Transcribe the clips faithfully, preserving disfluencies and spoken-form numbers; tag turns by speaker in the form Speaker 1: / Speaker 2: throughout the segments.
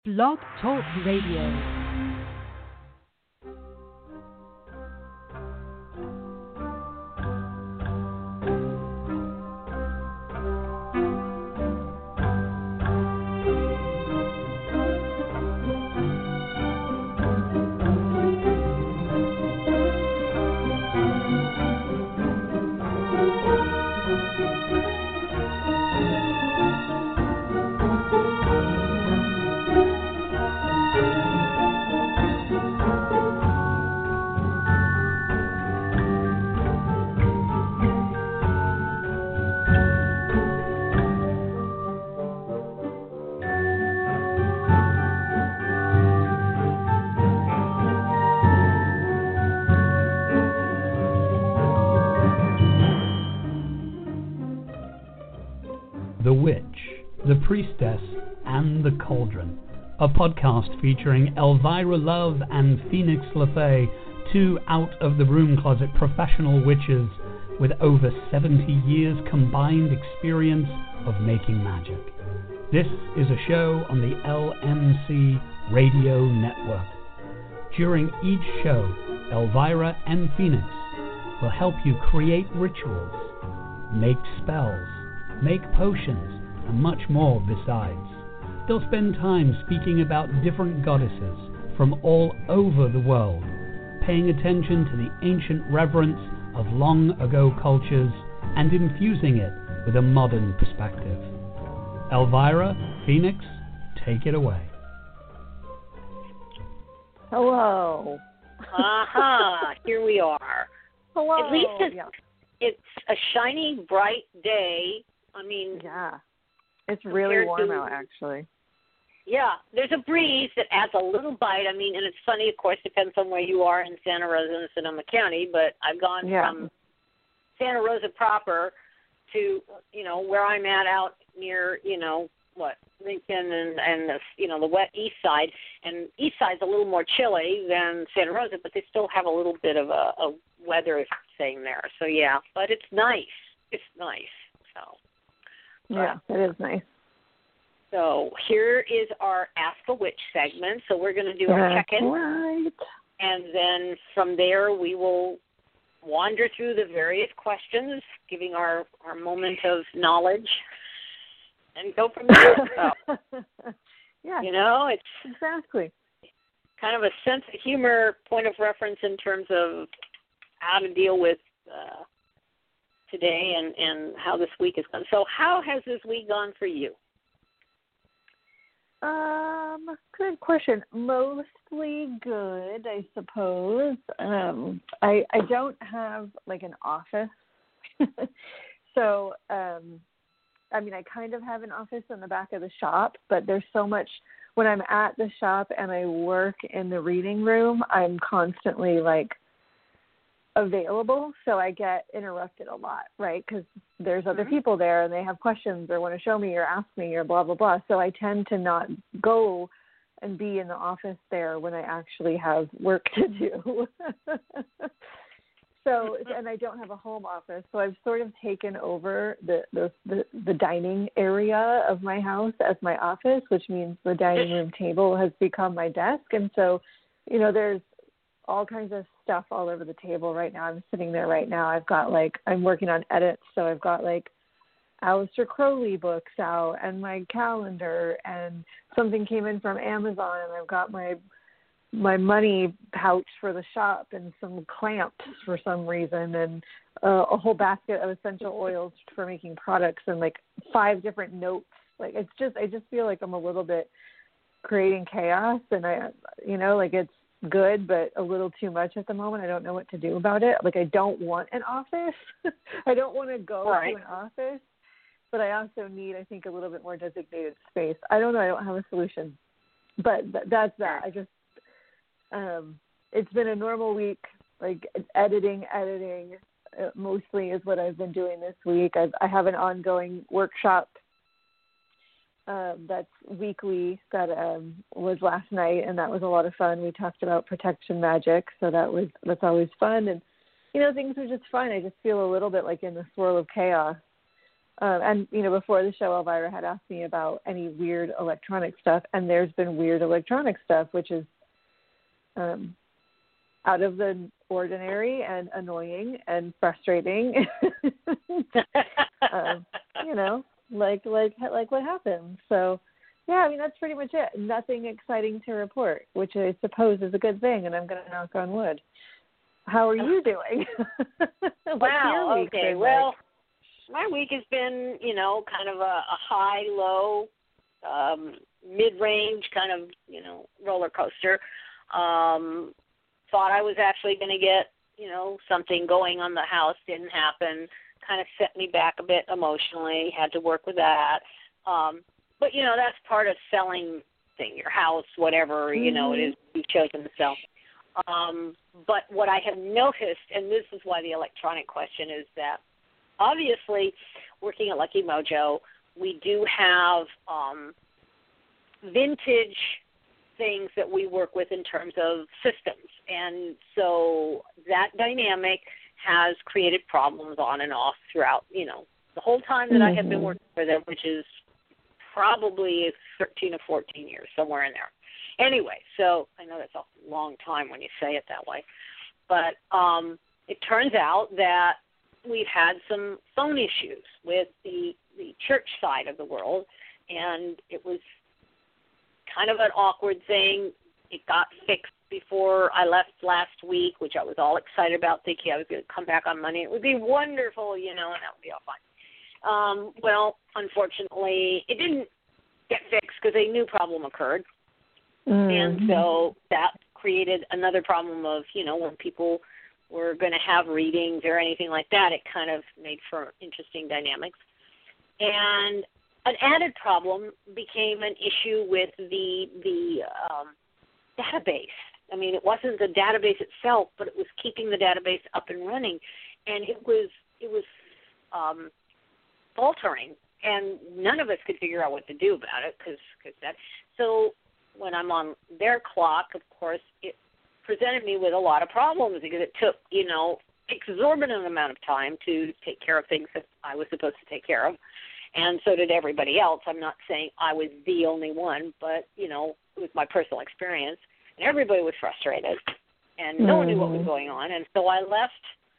Speaker 1: Blog Talk Radio. The Witch, the Priestess, and the Cauldron, a podcast featuring Elvira Love and Phoenix LaFay, two out-of-the-room closet professional witches with over seventy years combined experience of making magic. This is a show on the L M C Radio Network. During each show, Elvira and Phoenix will help you create rituals, make spells, make potions, and much more besides. They'll spend time speaking about different goddesses from all over the world, paying attention to the ancient reverence of long-ago cultures and infusing it with a modern perspective. Elvira, Phoenix, take it away.
Speaker 2: Hello.
Speaker 3: Aha, here we are.
Speaker 2: Hello.
Speaker 3: At least it's,
Speaker 2: yeah.
Speaker 3: it's a shiny, bright day. I mean,
Speaker 2: yeah, it's really warm
Speaker 3: to,
Speaker 2: out, actually.
Speaker 3: Yeah, there's a breeze that adds a little bite. I mean, and it's funny, of course, depends on where you are in Santa Rosa and Sonoma County, but I've gone
Speaker 2: yeah.
Speaker 3: from Santa Rosa proper to, you know, where I'm at out near, you know, what, Lincoln and, and the, you know, the west east side. And east side's a little more chilly than Santa Rosa, but they still have a little bit of a, a weather thing there. So, yeah, but it's nice. It's nice, so.
Speaker 2: Yeah, it is nice.
Speaker 3: So here is our Ask a Witch segment. So we're going to do our
Speaker 2: That's
Speaker 3: check-in.
Speaker 2: Right.
Speaker 3: And then from there we will wander through the various questions, giving our, our moment of knowledge, and go from there. So,
Speaker 2: yeah.
Speaker 3: You know, it's
Speaker 2: exactly
Speaker 3: kind of a sense of humor point of reference in terms of how to deal with uh, today and, and how this week has gone. So how has this week gone for you?
Speaker 2: Um, good question. Mostly good, I suppose. Um, I I don't have like an office, so um, I mean, I kind of have an office in the back of the shop, but there's so much when I'm at the shop and I work in the reading room, I'm constantly like available, so I get interrupted a lot, right? Because there's other
Speaker 3: mm-hmm.
Speaker 2: people there and they have questions or want to show me or ask me or blah, blah, blah. So I tend to not go and be in the office there when I actually have work to do. So, and I don't have a home office, so I've sort of taken over the, the, the, the dining area of my house as my office, which means the dining room table has become my desk. And so, you know, there's all kinds of stuff all over the table right now. I'm sitting there right now. I've got like, I'm working on edits. So I've got like Aleister Crowley books out and my calendar, and something came in from Amazon, and I've got my, my money pouch for the shop and some clamps for some reason, and uh, a whole basket of essential oils for making products, and like five different notes. Like, it's just, I just feel like I'm a little bit creating chaos, and I, you know, like it's good, but a little too much at the moment. I don't know what to do about it. Like, I don't want an office. I don't want to go
Speaker 3: right.
Speaker 2: to an office, but I also need, I think, a little bit more designated space. I don't know. I don't have a solution, but th- that's that. I just, um, it's been a normal week, like editing, editing uh, mostly is what I've been doing this week. I've, I have an ongoing workshop Um, that's weekly that um, was last night, and that was a lot of fun. We talked about protection magic, so that was that's always fun. And, you know, things are just fun. I just feel a little bit like in the swirl of chaos Um, and, you know, before the show, Elvira had asked me about any weird electronic stuff, and there's been weird electronic stuff, which is um, out of the ordinary and annoying and frustrating. um, you know, like like like what happened. So, yeah, I mean, that's pretty much it. Nothing exciting to report, which I suppose is a good thing, and I'm going to knock on wood. How are you doing?
Speaker 3: Wow, okay. Well,
Speaker 2: like?
Speaker 3: my week has been, you know, kind of a, a high, low, um, mid-range kind of, you know, roller coaster. Um, thought I was actually going to get, you know, something going on the house. Didn't happen. Kind of set me back a bit emotionally. Had to work with that. Um, but, you know, that's part of selling thing, your house, whatever, mm-hmm. you know, it is you've chosen to sell. Um, but what I have noticed, and this is why the electronic question is that, obviously, working at Lucky Mojo, we do have um, vintage things that we work with in terms of systems. And so that dynamic has created problems on and off throughout, you know, the whole time that mm-hmm. I have been working for them, which is probably thirteen or fourteen years, somewhere in there. Anyway, so I know that's a long time when you say it that way. But um, it turns out that we've had some phone issues with the, the church side of the world, and it was kind of an awkward thing. It got fixed before I left last week, which I was all excited about, thinking I was going to come back on Monday. It would be wonderful, you know, and that would be all fine. Um, well, unfortunately, it didn't get fixed because a new problem occurred. Mm-hmm. And so that created another problem of, you know, when people were going to have readings or anything like that, it kind of made for interesting dynamics. And an added problem became an issue with the the um, database. I mean, it wasn't the database itself, but it was keeping the database up and running, and it was it was um, faltering, and none of us could figure out what to do about it because because that. So when I'm on their clock, of course, it presented me with a lot of problems because it took, you know, exorbitant amount of time to take care of things that I was supposed to take care of. And so did everybody else. I'm not saying I was the only one, but, you know, it was my personal experience. And everybody was frustrated, and no mm-hmm. one knew what was going on. And so I left.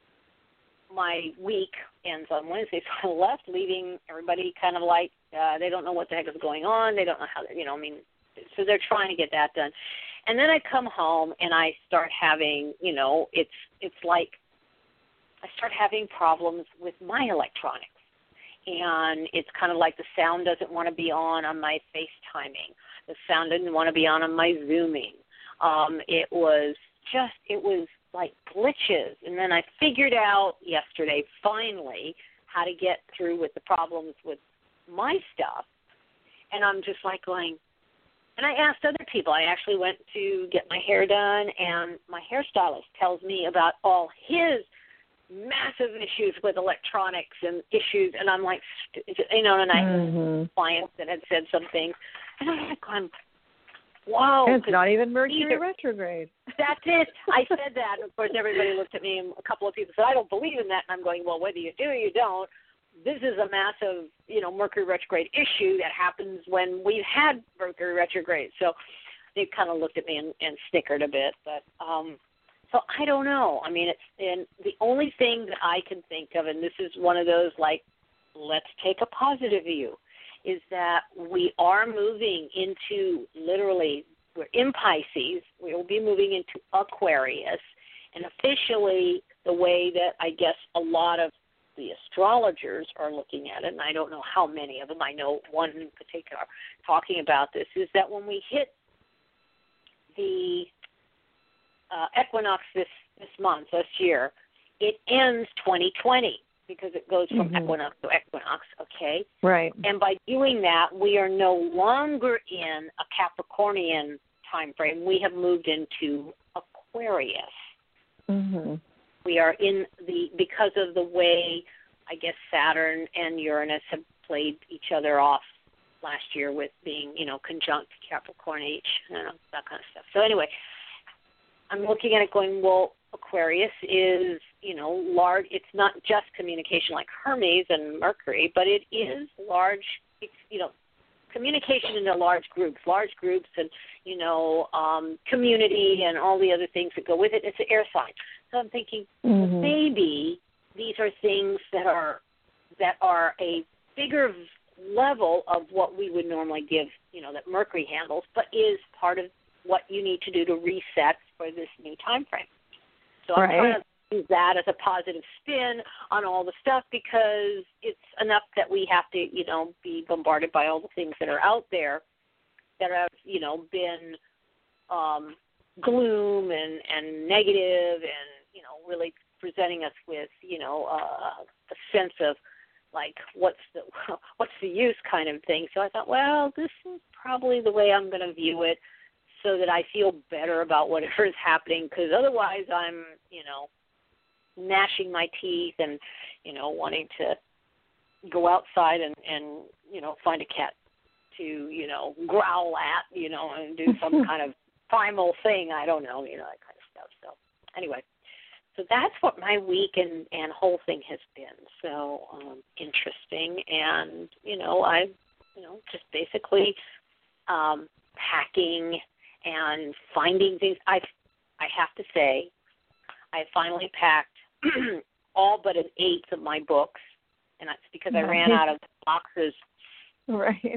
Speaker 3: My week ends on Wednesday, so I left, leaving everybody kind of like uh, they don't know what the heck is going on. They don't know how, you know, I mean, so they're trying to get that done. And then I come home and I start having, you know, it's it's like I start having problems with my electronics. And it's kind of like the sound doesn't want to be on on my FaceTiming. The sound didn't want to be on on my Zooming. Um, it was just, it was like glitches. And then I figured out yesterday, finally, how to get through with the problems with my stuff. And I'm just like going, and I asked other people. I actually went to get my hair done, and my hairstylist tells me about all his massive issues with electronics and issues, and I'm like, you know, and I mm-hmm. had clients that had said some things, and I'm like, I'm, wow.
Speaker 2: It's not even Mercury either. Retrograde.
Speaker 3: That's it. I said that, and of course everybody looked at me, and a couple of people said, I don't believe in that, and I'm going, well, whether you do or you don't, this is a massive, you know, Mercury retrograde issue that happens when we've had Mercury retrograde. So they kind of looked at me and, and snickered a bit, but um, so I don't know. I mean, it's and the only thing that I can think of, and this is one of those like, let's take a positive view, is that we are moving into literally, we're in Pisces, we will be moving into Aquarius, and officially the way that I guess a lot of the astrologers are looking at it, and I don't know how many of them, I know one in particular talking about this, is that when we hit the uh, equinox this, this month, this year, it ends twenty twenty because it goes from mm-hmm. equinox to equinox, okay?
Speaker 2: Right.
Speaker 3: And by doing that, we are no longer in a Capricornian time frame. We have moved into Aquarius.
Speaker 2: Mm-hmm.
Speaker 3: We are in the, because of the way, I guess, Saturn and Uranus have played each other off last year with being, you know, conjunct Capricorn each, you know, that kind of stuff. So anyway, I'm looking at it going, well, Aquarius is you know, large. It's not just communication like Hermes and Mercury, but it is large. It's, you know, communication into large groups, large groups, and you know, um, community, and all the other things that go with it. It's an air sign. So I'm thinking
Speaker 2: mm-hmm.
Speaker 3: well, maybe these are things that are that are a bigger level of what we would normally give, you know, that Mercury handles, but is part of what you need to do to reset for this new time frame. So I'm
Speaker 2: right.
Speaker 3: trying to use that as a positive spin on all the stuff, because it's enough that we have to, you know, be bombarded by all the things that are out there that have, you know, been um, gloom and, and negative and, you know, really presenting us with, you know, uh, a sense of, like, what's the what's the use kind of thing. So I thought, well, this is probably the way I'm going to view it, so that I feel better about whatever is happening, because otherwise I'm, you know, gnashing my teeth and, you know, wanting to go outside and, and you know, find a cat to, you know, growl at, you know, and do some kind of primal thing. I don't know, you know, that kind of stuff. So anyway. So that's what my week and, and whole thing has been. So um, interesting, and you know, I, you know, just basically um, packing and finding things. I, I have to say, I finally packed all but an eighth of my books, and that's because I ran out of boxes.
Speaker 2: Right.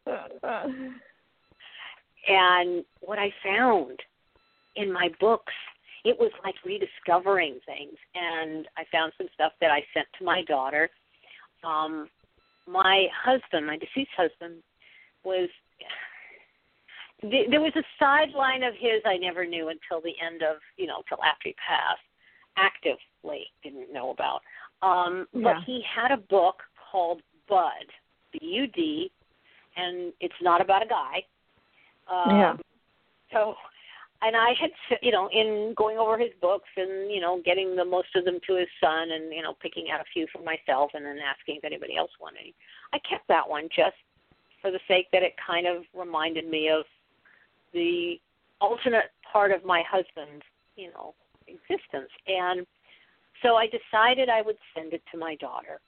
Speaker 3: And what I found in my books, it was like rediscovering things, and I found some stuff that I sent to my daughter. Um, my husband, my deceased husband, was, there was a sideline of his I never knew until the end of, you know, till after he passed, actively didn't know about. Um,
Speaker 2: yeah.
Speaker 3: But he had a book called Bud, B U D, and it's not about a guy. Um,
Speaker 2: yeah.
Speaker 3: So... And I had, you know, in going over his books and, you know, getting the most of them to his son and, you know, picking out a few for myself and then asking if anybody else wanted any. I kept that one just for the sake that it kind of reminded me of the alternate part of my husband's, you know, existence. And so I decided I would send it to my daughter.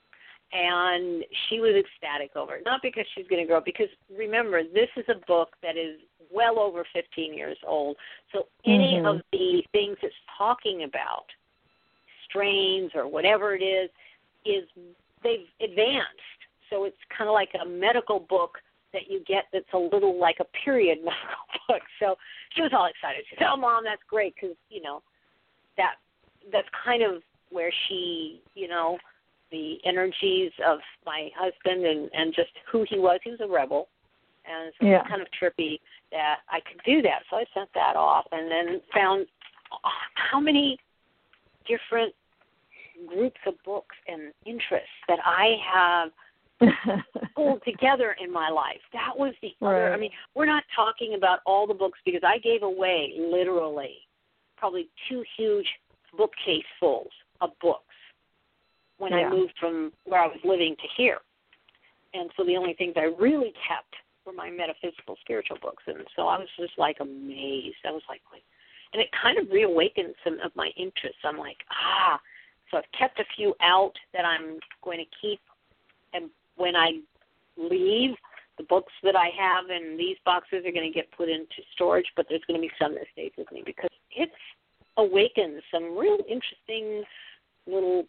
Speaker 3: And she was ecstatic over it, not because she's going to grow, because remember, this is a book that is well over fifteen years old. So any
Speaker 2: mm-hmm.
Speaker 3: of the things it's talking about, strains or whatever it is, is they've advanced. So it's kind of like a medical book that you get that's a little like a period medical book. So she was all excited. She said, "Oh, Mom, that's great," because, you know, that that's kind of where she, you know, the energies of my husband and, and just who he was. He was a rebel, and so
Speaker 2: yeah.
Speaker 3: it was kind of trippy that I could do that. So I sent that off and then found oh, how many different groups of books and interests that I have pulled together in my life. That was the other,
Speaker 2: right.
Speaker 3: I mean, we're not talking about all the books, because I gave away literally probably two huge bookcasefuls of books when
Speaker 2: yeah.
Speaker 3: I moved from where I was living to here. And so the only things I really kept were my metaphysical, spiritual books. And so I was just like amazed. I was like, wait. And it kind of reawakened some of my interests. I'm like, ah. So I've kept a few out that I'm going to keep. And when I leave, the books that I have in these boxes are going to get put into storage, but there's going to be some that stays with me, because it's awakened some real interesting little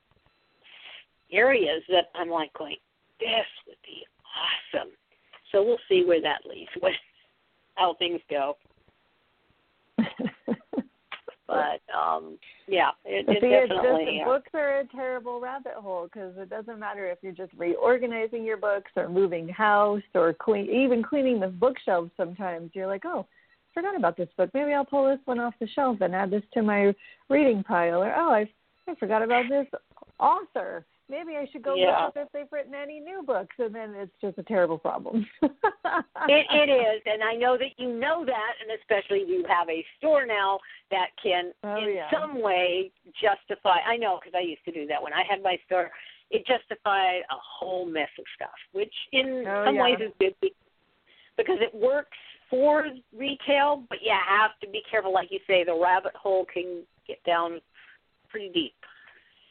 Speaker 3: areas that I'm like going, this would be awesome. So we'll see where that leads, what, how things go. But, um, yeah, it, it
Speaker 2: See,
Speaker 3: definitely.
Speaker 2: It's just,
Speaker 3: yeah.
Speaker 2: Books are a terrible rabbit hole, because it doesn't matter if you're just reorganizing your books or moving house or clean, even cleaning the bookshelves sometimes. You're like, oh, forgot about this book. Maybe I'll pull this one off the shelf and add this to my reading pile. Or, oh, I, I forgot about this author. Maybe I should go
Speaker 3: yeah.
Speaker 2: look up if they've written any new books, and then it's just a terrible problem.
Speaker 3: it, it is, and I know that you know that, and especially you have a store now that can
Speaker 2: oh,
Speaker 3: in
Speaker 2: yeah.
Speaker 3: some way justify, I know because I used to do that when I had my store, it justified a whole mess of stuff, which in
Speaker 2: oh,
Speaker 3: some
Speaker 2: yeah.
Speaker 3: ways is good because it works for retail, but you have to be careful. Like you say, the rabbit hole can get down pretty deep.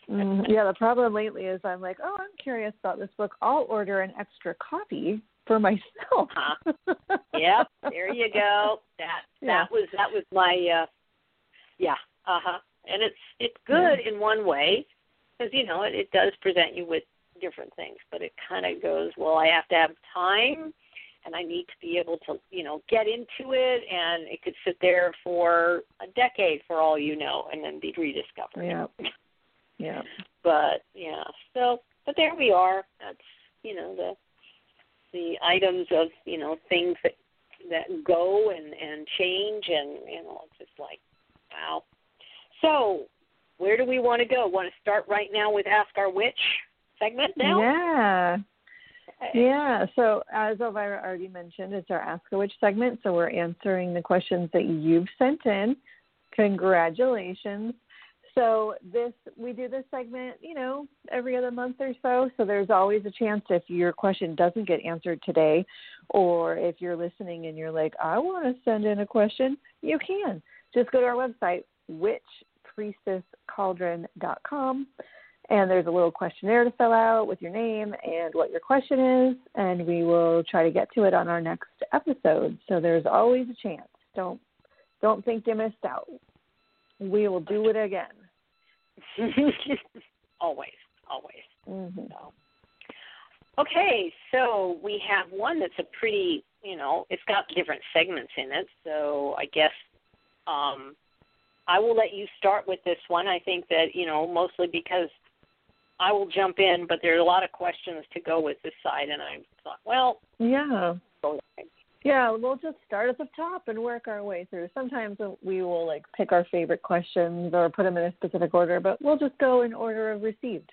Speaker 2: Mm, yeah, the problem lately is I'm like, oh, I'm curious about this book. I'll order an extra copy for myself.
Speaker 3: uh-huh. Yep, there you go. That that
Speaker 2: yeah.
Speaker 3: was that was my uh, yeah, uh huh. And it's it's good
Speaker 2: yeah.
Speaker 3: in one way because you know it, it does present you with different things, but it kind of goes, well, I have to have time, and I need to be able to you know get into it, and it could sit there for a decade for all you know, and then be rediscovered.
Speaker 2: Yeah. Yeah.
Speaker 3: But yeah, so but there we are. That's you know the the items of you know things that that go and and change, and you know it's just like wow. So where do we want to go? Want to start right now with Ask Our Witch segment now?
Speaker 2: Yeah. Yeah. So as Elvira already mentioned, it's our Ask a Witch segment. So we're answering the questions that you've sent in. Congratulations. So this we do this segment, you know, every other month or so. So there's always a chance if your question doesn't get answered today, or if you're listening and you're like, I want to send in a question, you can. Just go to our website, witch priestess cauldron dot com, and there's a little questionnaire to fill out with your name and what your question is, and we will try to get to it on our next episode. So there's always a chance. Don't don't think you missed out. We will do it again.
Speaker 3: always, always.
Speaker 2: Mm-hmm.
Speaker 3: So. Okay, so we have one that's a pretty, you know, it's got different segments in it. So I guess um, I will let you start with this one. I think that, you know, mostly because I will jump in, but there's a lot of questions to go with this side, and I thought, well,
Speaker 2: yeah.
Speaker 3: Go
Speaker 2: Yeah, we'll just start at the top and work our way through. Sometimes we will, like, pick our favorite questions or put them in a specific order, but we'll just go in order of received.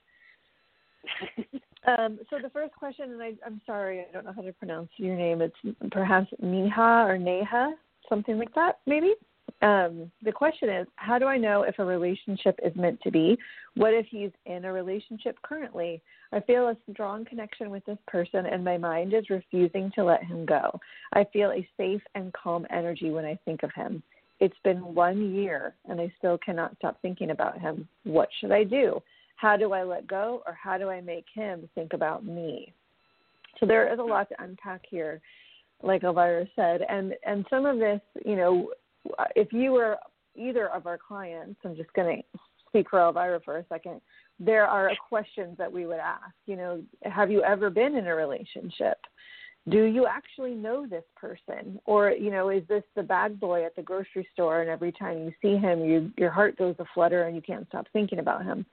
Speaker 2: um, so the first question, and I, I'm sorry, I don't know how to pronounce your name. It's perhaps Neha or Neha, something like that, maybe. Um, the question is, how do I know if a relationship is meant to be? What if he's in a relationship currently? I feel a strong connection with this person, and my mind is refusing to let him go. I feel a safe and calm energy when I think of him. It's been one year, and I still cannot stop thinking about him. What should I do? How do I let go, or how do I make him think about me? So there is a lot to unpack here, like Elvira said, and, and some of this, you know, if you were either of our clients, I'm just going to speak for Elvira for a second, there are questions that we would ask. You know, have you ever been in a relationship? Do you actually know this person? Or, you know, is this the bad boy at the grocery store, and every time you see him, you, your heart goes aflutter and you can't stop thinking about him?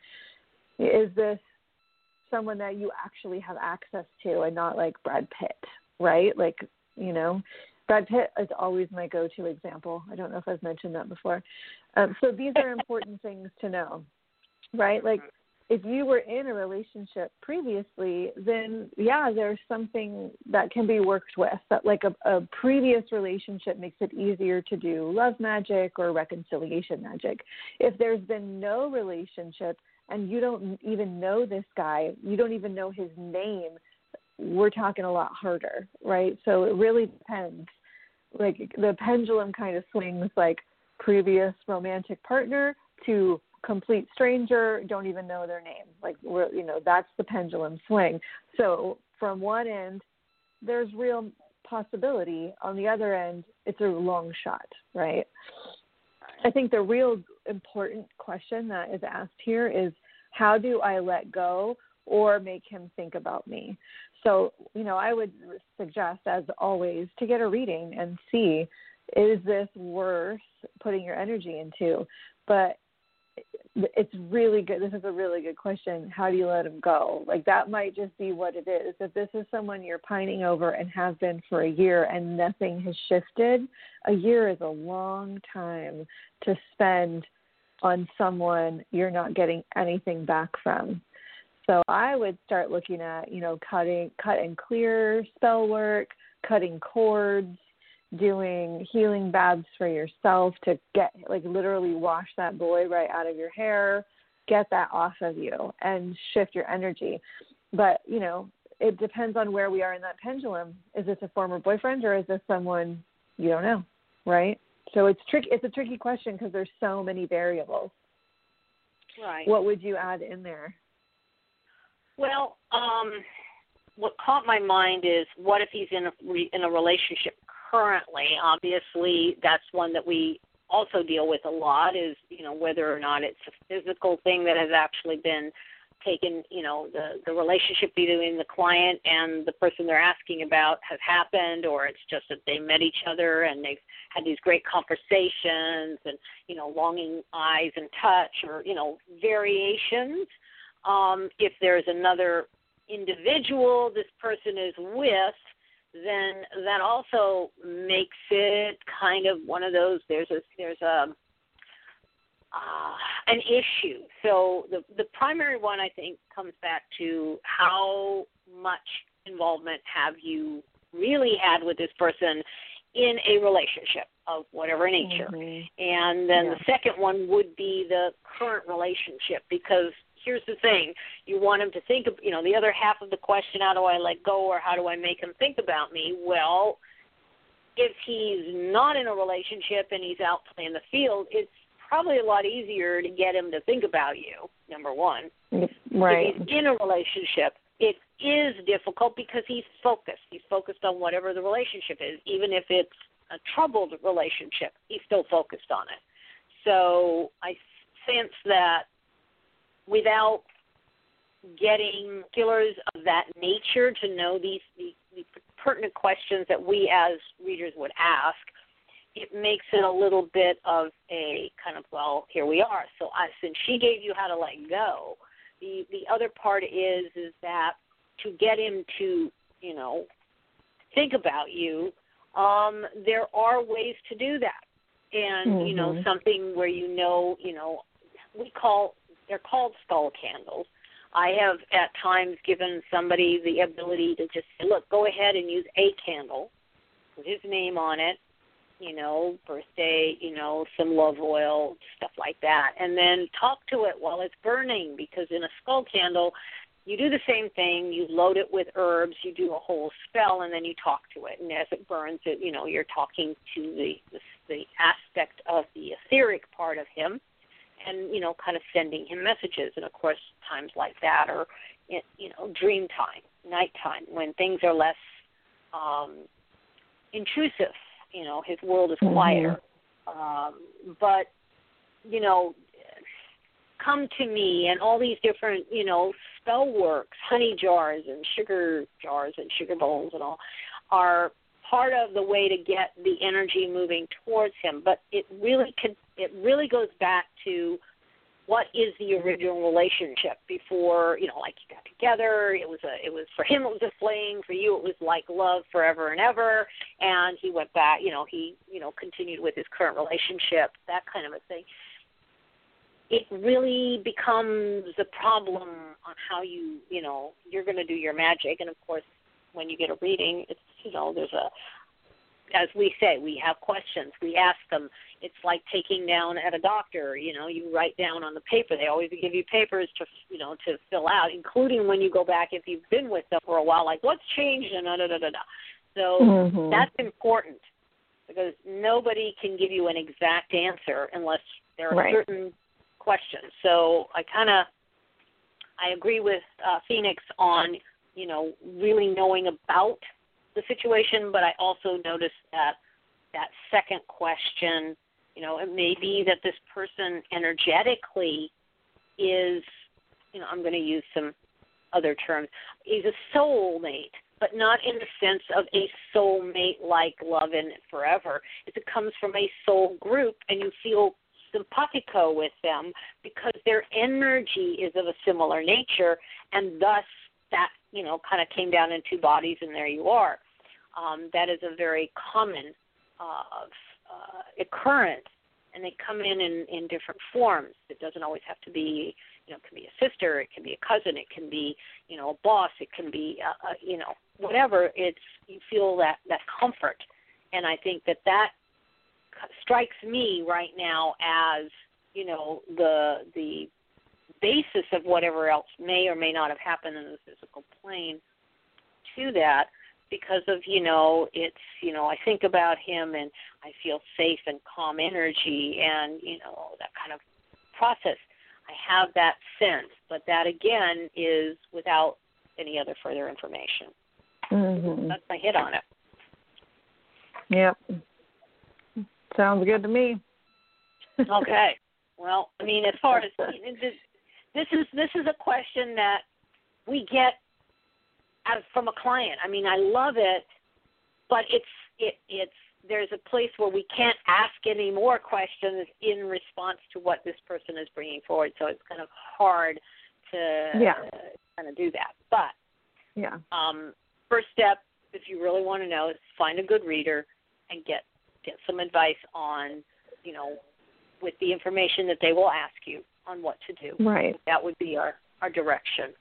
Speaker 2: Is this someone that you actually have access to and not like Brad Pitt, right? Like, you know, Brad Pitt is always my go-to example. I don't know if I've mentioned that before. Um, so these are important things to know, right? Like, if you were in a relationship previously, then, yeah, there's something that can be worked with. That, like, a, a previous relationship makes it easier to do love magic or reconciliation magic. If there's been no relationship and you don't even know this guy, you don't even know his name, we're talking a lot harder, right? So it really depends. Like, the pendulum kind of swings, like, previous romantic partner to complete stranger, don't even know their name. Like, we're, you know, that's the pendulum swing. So from one end, there's real possibility. On the other end, it's a long shot, right? I think the real important question that is asked here is, how do I let go or make him think about me? So, you know, I would suggest, as always, to get a reading and see, is this worth putting your energy into? But it's really good. This is a really good question. How do you let him go? Like, that might just be what it is. If this is someone you're pining over and have been for a year and nothing has shifted, a year is a long time to spend on someone you're not getting anything back from. So I would start looking at, you know, cutting, cut and clear spell work, cutting cords, doing healing baths for yourself to get, like, literally wash that boy right out of your hair, get that off of you and shift your energy. But, you know, it depends on where we are in that pendulum. Is this a former boyfriend or is this someone you don't know, right? So it's tricky. It's a tricky question because there's so many variables.
Speaker 3: Right.
Speaker 2: what would you add in there?
Speaker 3: Well, um, what caught my mind is what if he's in a re, in a relationship currently? Obviously, that's one that we also deal with a lot. Is you know whether or not it's a physical thing that has actually been taken. You know the the relationship between the client and the person they're asking about has happened, or it's just that they met each other and they've had these great conversations and you know longing eyes and touch, or you know variations. Um, if there's another individual this person is with, then that also makes it kind of one of those. There's a there's a uh, an issue. So the the primary one I think comes back to how much involvement have you really had with this person in a relationship of whatever nature,
Speaker 2: Mm-hmm.
Speaker 3: and then
Speaker 2: Yeah.
Speaker 3: the second one would be the current relationship, because here's the thing, you want him to think of, you know, the other half of the question, how do I let go or how do I make him think about me? Well, if he's not in a relationship and he's out playing the field, it's probably a lot easier to get him to think about you, number one.
Speaker 2: Right.
Speaker 3: If he's in a relationship, it is difficult because he's focused. He's focused on whatever the relationship is. Even if it's a troubled relationship, he's still focused on it. So I sense that without getting killers of that nature to know these, these, these pertinent questions that we as readers would ask, it makes it a little bit of a kind of, well, here we are. So I, since she gave you how to let go, the, the other part is is that to get him to, you know, think about you, um, there are ways to do that. And,
Speaker 2: mm-hmm.
Speaker 3: you know, something where you know, you know, we call, they're called skull candles. I have at times given somebody the ability to just say, look, go ahead and use a candle with his name on it, you know, birthday, you know, some love oil, stuff like that, and then talk to it while it's burning, because in a skull candle, you do the same thing. You load it with herbs, you do a whole spell, and then you talk to it. And as it burns, it, you know, you're talking to the, the, the aspect of the etheric part of him, and, you know, kind of sending him messages. And, of course, times like that are, you know, dream time, nighttime, when things are less um, intrusive. You know, his world is quieter. Mm-hmm. Um, but, you know, come to me and all these different, you know, spell works, honey jars and sugar jars and sugar bowls and all are part of the way to get the energy moving towards him. But it really could, it really goes back to what is the original relationship before, you know, like you got together. It was a, it was for him, it was a fling. For you, it was like love forever and ever. And he went back, you know, he, you know, continued with his current relationship, that kind of a thing. It really becomes a problem on how you, you know, you're going to do your magic. And, of course, when you get a reading, it's, you know, there's a, as we say, we have questions. We ask them. It's like taking down at a doctor, you know, you write down on the paper. They always give you papers to, you know, to fill out, including when you go back if you've been with them for a while, like what's changed and da da da da da. So mm-hmm. that's important, because nobody can give you an exact answer unless there are right. certain questions. So I kind of, I agree with uh, Phoenix on, you know, really knowing about the situation, but I also noticed that that second question, you know, it may be that this person energetically is, you know, I'm going to use some other terms, is a soulmate, but not in the sense of a soulmate like love in it forever. It comes from a soul group, and you feel simpatico with them because their energy is of a similar nature, and thus that, you know, kind of came down in two bodies, and there you are. Um, that is a very common uh, uh, occurrence, and they come in, in in different forms. It doesn't always have to be, you know, it can be a sister, it can be a cousin, it can be, you know, a boss, it can be, uh, uh, you know, whatever. It's, you feel that, that comfort, and I think that that strikes me right now as, you know, the the basis of whatever else may or may not have happened in the physical plane to that, because of, you know, it's, you know, I think about him and I feel safe and calm energy and, you know, that kind of process. I have that sense, but that again is without any other further information.
Speaker 2: Mm-hmm.
Speaker 3: That's my hit on it.
Speaker 2: Yep. Sounds good to me.
Speaker 3: Okay. Well, I mean, as far as this, this is this is a question that we get out from a client. I mean, I love it, but it's it it's there's a place where we can't ask any more questions in response to what this person is bringing forward. So it's kind of hard to
Speaker 2: yeah.
Speaker 3: uh, kind of do that. But
Speaker 2: yeah,
Speaker 3: um, first step, if you really want to know, is find a good reader and get get some advice on, you know, with the information that they will ask you on what to do.
Speaker 2: Right.
Speaker 3: That would be our, our direction.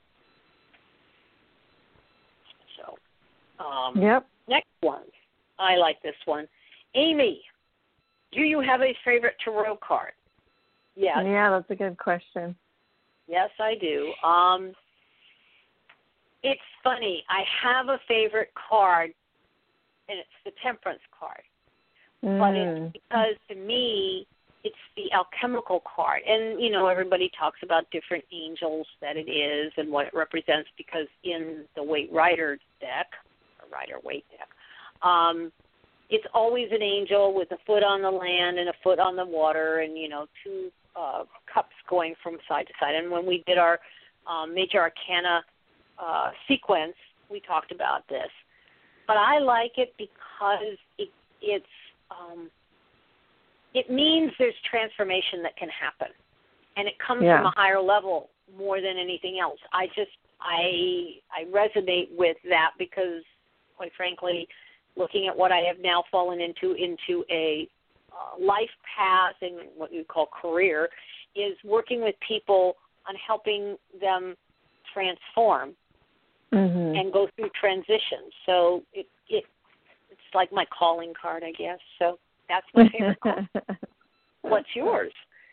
Speaker 3: So, um,
Speaker 2: yep.
Speaker 3: Next one. I like this one. Amy, do you have a favorite tarot card? Yes.
Speaker 2: Yeah, that's a good question.
Speaker 3: Yes, I do. Um, it's funny. I have a favorite card, and it's the Temperance card.
Speaker 2: Mm.
Speaker 3: But it's because, to me, it's the alchemical card. And, you know, everybody talks about different angels that it is and what it represents, because in the Waite Rider deck, or Rider Waite deck, um, it's always an angel with a foot on the land and a foot on the water and, you know, two uh, cups going from side to side. And when we did our um, Major Arcana uh, sequence, we talked about this. But I like it because it, it's, um, it means there's transformation that can happen. And it comes
Speaker 2: yeah.
Speaker 3: from a higher level more than anything else. I just, I, I resonate with that because, quite frankly, looking at what I have now fallen into, into a uh, life path and what you call career, is working with people on helping them transform
Speaker 2: mm-hmm.
Speaker 3: and go through transitions. So it, it it's like my calling card, I guess. So that's my favorite card. What's yours?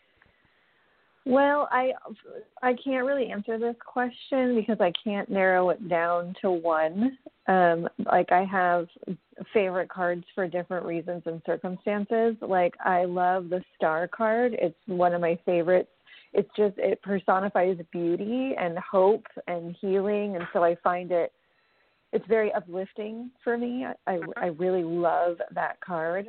Speaker 2: Well, I I can't really answer this question because I can't narrow it down to one. Um, like I have favorite cards for different reasons and circumstances. Like I love the Star card. It's one of my favorites. It's just, it personifies beauty and hope and healing. And so I find it, it's very uplifting for me. I, I really love that card.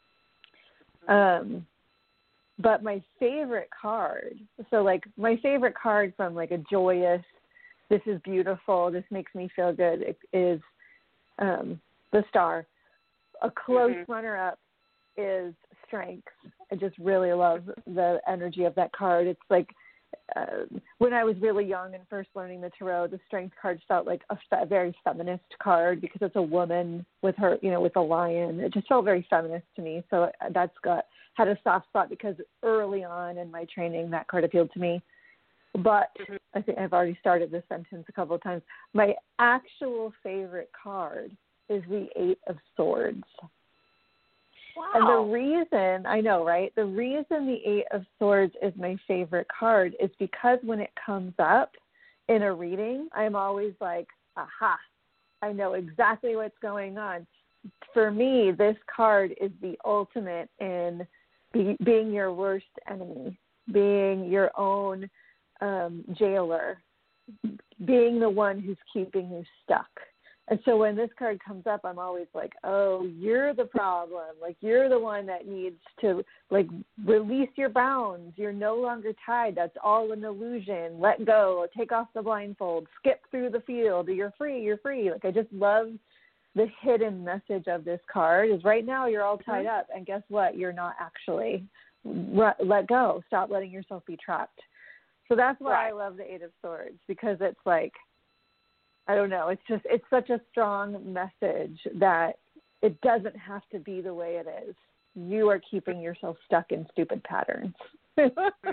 Speaker 2: Um, but my favorite card, so like my favorite card from like a joyous, this is beautiful, this makes me feel good, is um, the Star. A close mm-hmm. runner-up is Strength. I just really love the energy of that card. It's like uh, when I was really young and first learning the tarot, the Strength card felt like a, fe- a very feminist card because it's a woman with her, you know, with a lion. It just felt very feminist to me. So that's got had a soft spot because early on in my training, that card appealed to me. But mm-hmm. I think I've already started this sentence a couple of times. My actual favorite card is the Eight of Swords.
Speaker 3: Wow.
Speaker 2: And the reason, I know, right? The reason the Eight of Swords is my favorite card is because when it comes up in a reading, I'm always like, aha, I know exactly what's going on. For me, this card is the ultimate in be, being your worst enemy, being your own um, jailer, being the one who's keeping you stuck. And so when this card comes up, I'm always like, oh, you're the problem. Like, you're the one that needs to, like, release your bounds. You're no longer tied. That's all an illusion. Let go. Take off the blindfold. Skip through the field. You're free. You're free. Like, I just love the hidden message of this card is right now you're all tied up. And guess what? You're not actually. Let go. Stop letting yourself be trapped. So that's why right. I love the Eight of Swords, because it's like, I don't know. It's just, it's such a strong message that it doesn't have to be the way it is. You are keeping yourself stuck in stupid patterns. Maybe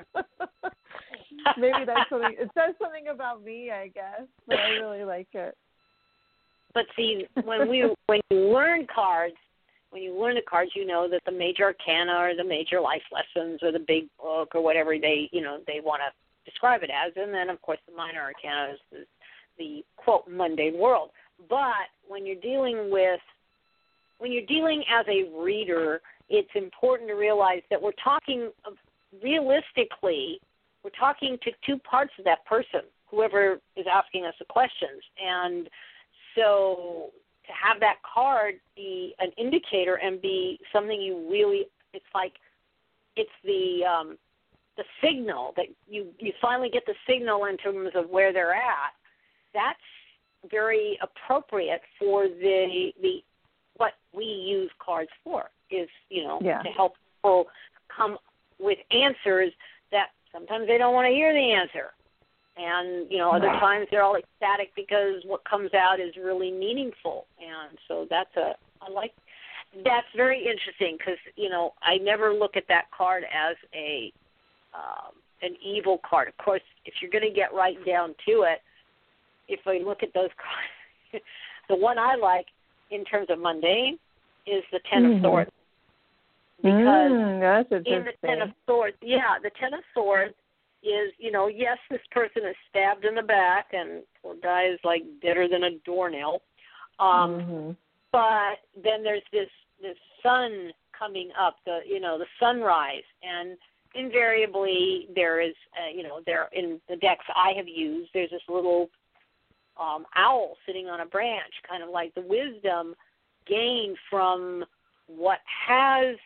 Speaker 2: that's something, it says something about me, I guess, but I really like it.
Speaker 3: But see, when we, when you learn cards, when you learn the cards, you know that the major arcana or the major life lessons or the big book or whatever they, you know, they want to describe it as. And then, of course, the minor arcana is the, the quote mundane world. But when you're dealing with when you're dealing as a reader, it's important to realize that we're talking realistically, we're talking to two parts of that person, whoever is asking us the questions. And so to have that card be an indicator and be something you really, it's like, it's the um, the signal that you, you finally get the signal in terms of where they're at. That's very appropriate for the the what we use cards for, is, you know,
Speaker 2: yeah.
Speaker 3: to help people come with answers that sometimes they don't want to hear the answer. And, you know, other times they're all ecstatic because what comes out is really meaningful. And so that's a, I like, that's very interesting because, you know, I never look at that card as a, um, an evil card. Of course, if you're going to get right down to it, if we look at those cards, the one I like in terms of mundane is the Ten mm-hmm. of Swords. Because
Speaker 2: mm, that's
Speaker 3: in the Ten of Swords, yeah, the Ten of Swords is, you know, yes, this person is stabbed in the back and poor guy is like deader than a doornail. Um,
Speaker 2: mm-hmm.
Speaker 3: But then there's this, this sun coming up, the, you know, the sunrise, and invariably there is, uh, you know, there in the decks I have used, there's this little um, owl sitting on a branch, kind of like the wisdom gained from what has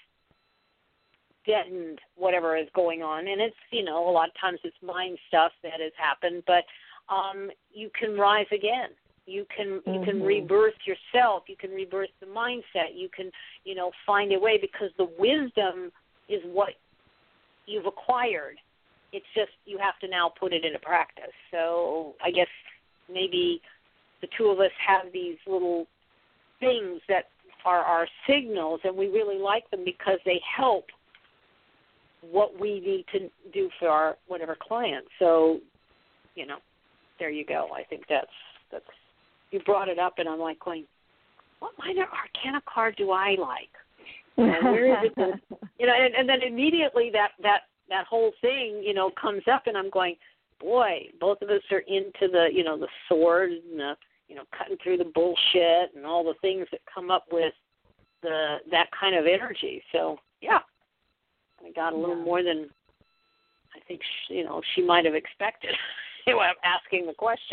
Speaker 3: deadened whatever is going on. And it's, you know, a lot of times it's mind stuff that has happened, but um, you can rise again. You can you mm-hmm. can rebirth yourself. You can rebirth the mindset. You can, you know, find a way, because the wisdom is what you've acquired. It's just you have to now put it into practice. So I guess maybe the two of us have these little things that are our signals, and we really like them because they help what we need to do for our whatever client. So, you know, there you go. I think that's that's you brought it up, and I'm like going, what minor arcana card do I like? You know, where is it? That, you know, and, and then immediately that, that that whole thing, you know, comes up, and I'm going, boy, both of us are into the, you know, the sword and the, you know, cutting through the bullshit and all the things that come up with the that kind of energy. So yeah, I got a little yeah. more than I think she, you know she might have expected when I'm asking the question.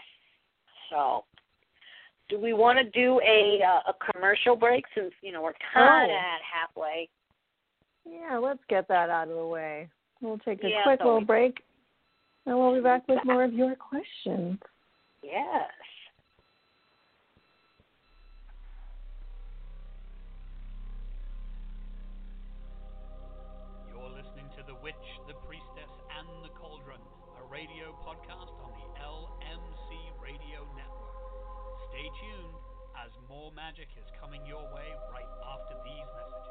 Speaker 3: So, do we want to do a uh, a commercial break, since you know we're kind of
Speaker 2: oh.
Speaker 3: at halfway?
Speaker 2: Yeah, let's get that out of the way. We'll take a
Speaker 3: yeah,
Speaker 2: quick
Speaker 3: so
Speaker 2: little
Speaker 3: we...
Speaker 2: break, and we'll be back with more of your questions.
Speaker 3: Yes.
Speaker 1: You're listening to The Witch, The Priestess, and The Cauldron, a radio podcast on the L M C Radio Network. Stay tuned, as more magic is coming your way right after these messages.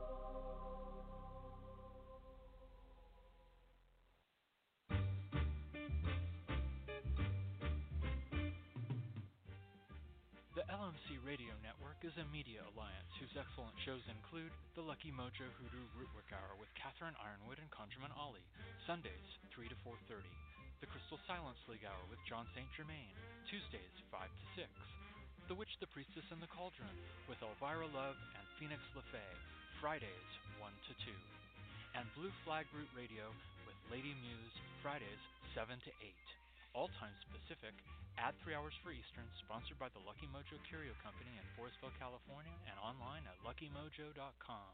Speaker 4: The L M C Radio Network is a media alliance whose excellent shows include The Lucky Mojo Hoodoo Rootwork Hour with Catherine Ironwood and Conjurman Ollie, Sundays, three to four thirty. The Crystal Silence League Hour with John Saint Germain, Tuesdays, five to six. The Witch, the Priestess, and the Cauldron with Elvira Love and Phoenix LaFay, Fridays, one to two. And Blue Flag Root Radio with Lady Muse, Fridays, seven to eight. All times Pacific, add three hours for Eastern, sponsored by the Lucky Mojo Curio Company in Forestville, California, and online at lucky mojo dot com.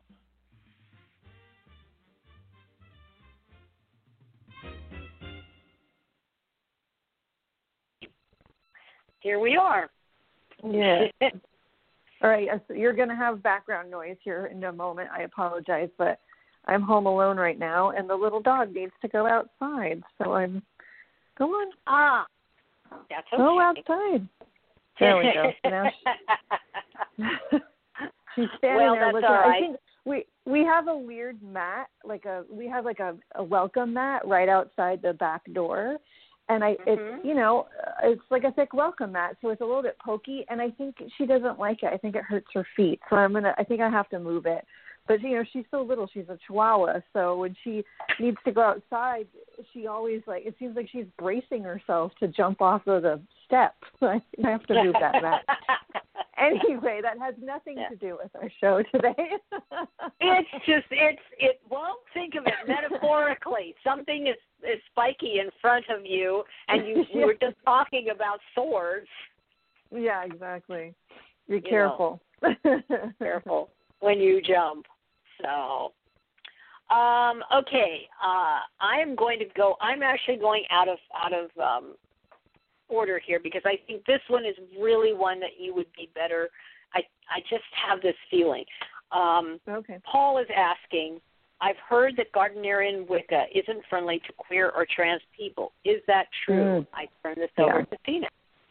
Speaker 3: Here we are.
Speaker 2: Yeah. All right, so you're going to have background noise here in a moment. I apologize, but I'm home alone right now, and the little dog needs to go outside, so I'm... Go on.
Speaker 3: Ah, that's okay.
Speaker 2: Go outside. There we go. Now she, she's standing
Speaker 3: well,
Speaker 2: there
Speaker 3: that's
Speaker 2: looking.
Speaker 3: All right.
Speaker 2: I think we we have a weird mat, like a we have like a, a welcome mat right outside the back door, and I
Speaker 3: mm-hmm.
Speaker 2: it's you know it's like a thick welcome mat, so it's a little bit pokey, and I think she doesn't like it. I think it hurts her feet, so I'm gonna. I think I have to move it. But, you know, she's so little. She's a chihuahua. So when she needs to go outside, she always, like, it seems like she's bracing herself to jump off of the step. So I think I have to move that mat. Anyway, that has nothing
Speaker 3: yeah.
Speaker 2: to do with our show today.
Speaker 3: It's just, it's, it, well, think of it metaphorically. Something is, is spiky in front of you, and you, we were just talking about swords.
Speaker 2: Yeah, exactly. Be
Speaker 3: You
Speaker 2: careful.
Speaker 3: Careful when you jump. So, um, okay, uh, I am going to go, I'm actually going out of, out of, um, order here because I think this one is really one that you would be better. I I just have this feeling. Um,
Speaker 2: okay.
Speaker 3: Paul is asking, I've heard that Gardnerian Wicca isn't friendly to queer or trans people. Is that true?
Speaker 2: Mm.
Speaker 3: I turn this
Speaker 2: Yeah.
Speaker 3: over to Phoenix.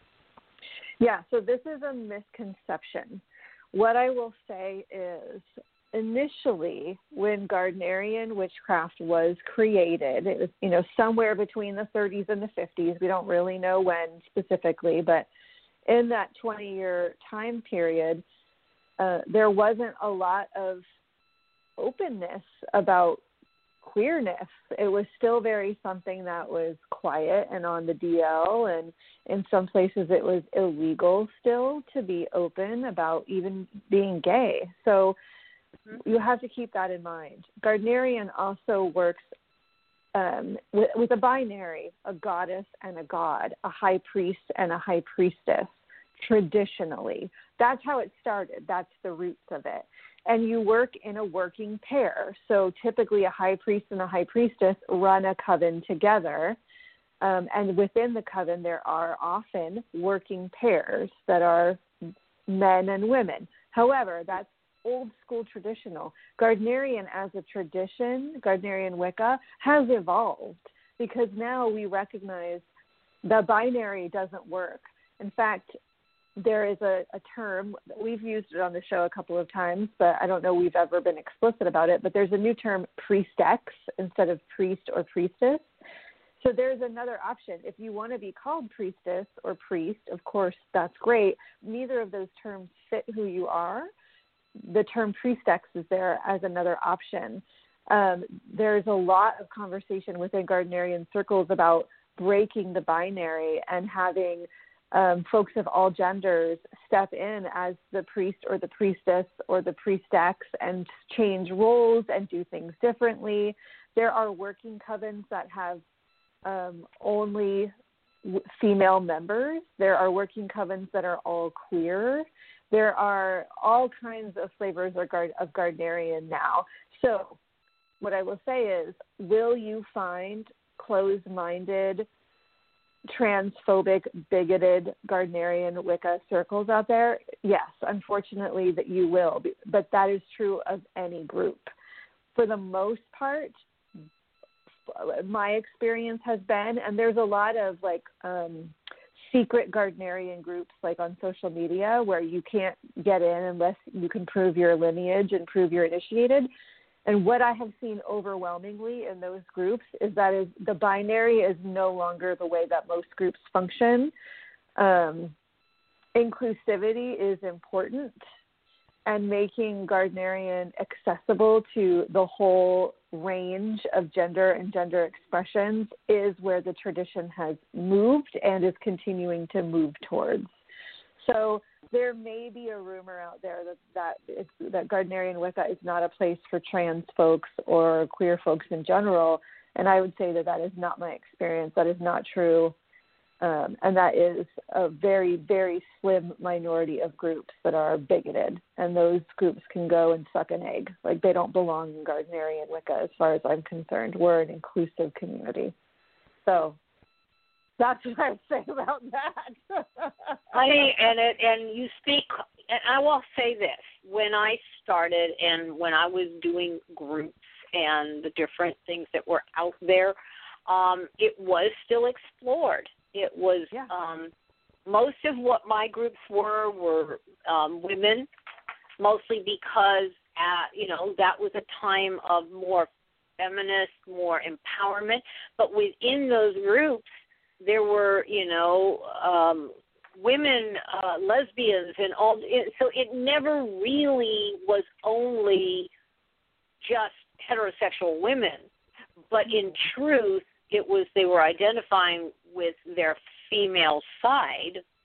Speaker 2: Yeah, so this is a misconception. What I will say is initially when Gardnerian witchcraft was created, it was, you know, somewhere between the thirties and the fifties. We don't really know when specifically, but in that twenty-year time period, uh, there wasn't a lot of openness about queerness. It was still very something that was quiet and on the D L, and in some places it was illegal still to be open about even being gay. So you have to keep that in mind. Gardnerian also works um, with, with a binary, a goddess and a god, a high priest and a high priestess, traditionally. That's how it started. That's the roots of it. And you work in a working pair. So typically a high priest and a high priestess run a coven together. Um, and within the coven, there are often working pairs that are men and women. However, that's old school traditional. Gardnerian as a tradition, Gardnerian Wicca, has evolved because now we recognize the binary doesn't work. In fact, there is a, a term, we've used it on the show a couple of times, but I don't know we've ever been explicit about it, but there's a new term, priestex, instead of priest or priestess. So there's another option. If you want to be called priestess or priest, of course, that's great. Neither of those terms fit who you are. The term priestex is there as another option. Um, there's a lot of conversation within Gardnerian circles about breaking the binary and having um, folks of all genders step in as the priest or the priestess or the priestex and change roles and do things differently. There are working covens that have um, only w- female members. There are working covens that are all queer. There are all kinds of flavors of, Gard- of Gardnerian now. So what I will say is, will you find closed-minded, transphobic, bigoted Gardnerian Wicca circles out there? Yes, unfortunately that you will. But that is true of any group. For the most part, my experience has been, and there's a lot of like um, secret Gardnerian groups like on social media where you can't get in unless you can prove your lineage and prove you're initiated. And what I have seen overwhelmingly in those groups is that is the binary is no longer the way that most groups function. Um, inclusivity is important, and making Gardnerian accessible to the whole range of gender and gender expressions is where the tradition has moved and is continuing to move towards. So there may be a rumor out there that that, it's, that Gardnerian Wicca is not a place for trans folks or queer folks in general, and I would say that that is not my experience. That is not true, um, and that is a very, very slim minority of groups that are bigoted, and those groups can go and suck an egg. Like, they don't belong in Gardnerian Wicca as far as I'm concerned. We're an inclusive community. So that's what I would say about that.
Speaker 3: Honey, and it, and you speak, and I will say this, when I started and when I was doing groups and the different things that were out there, um, it was still explored. It was,
Speaker 2: yeah.
Speaker 3: um, most of what my groups were were um, women, mostly because, uh, you know, that was a time of more feminist, more empowerment. But within those groups, there were, you know, um, women, uh, lesbians, and all. It, so it never really was only just heterosexual women, but in truth, it was they were identifying with their female side,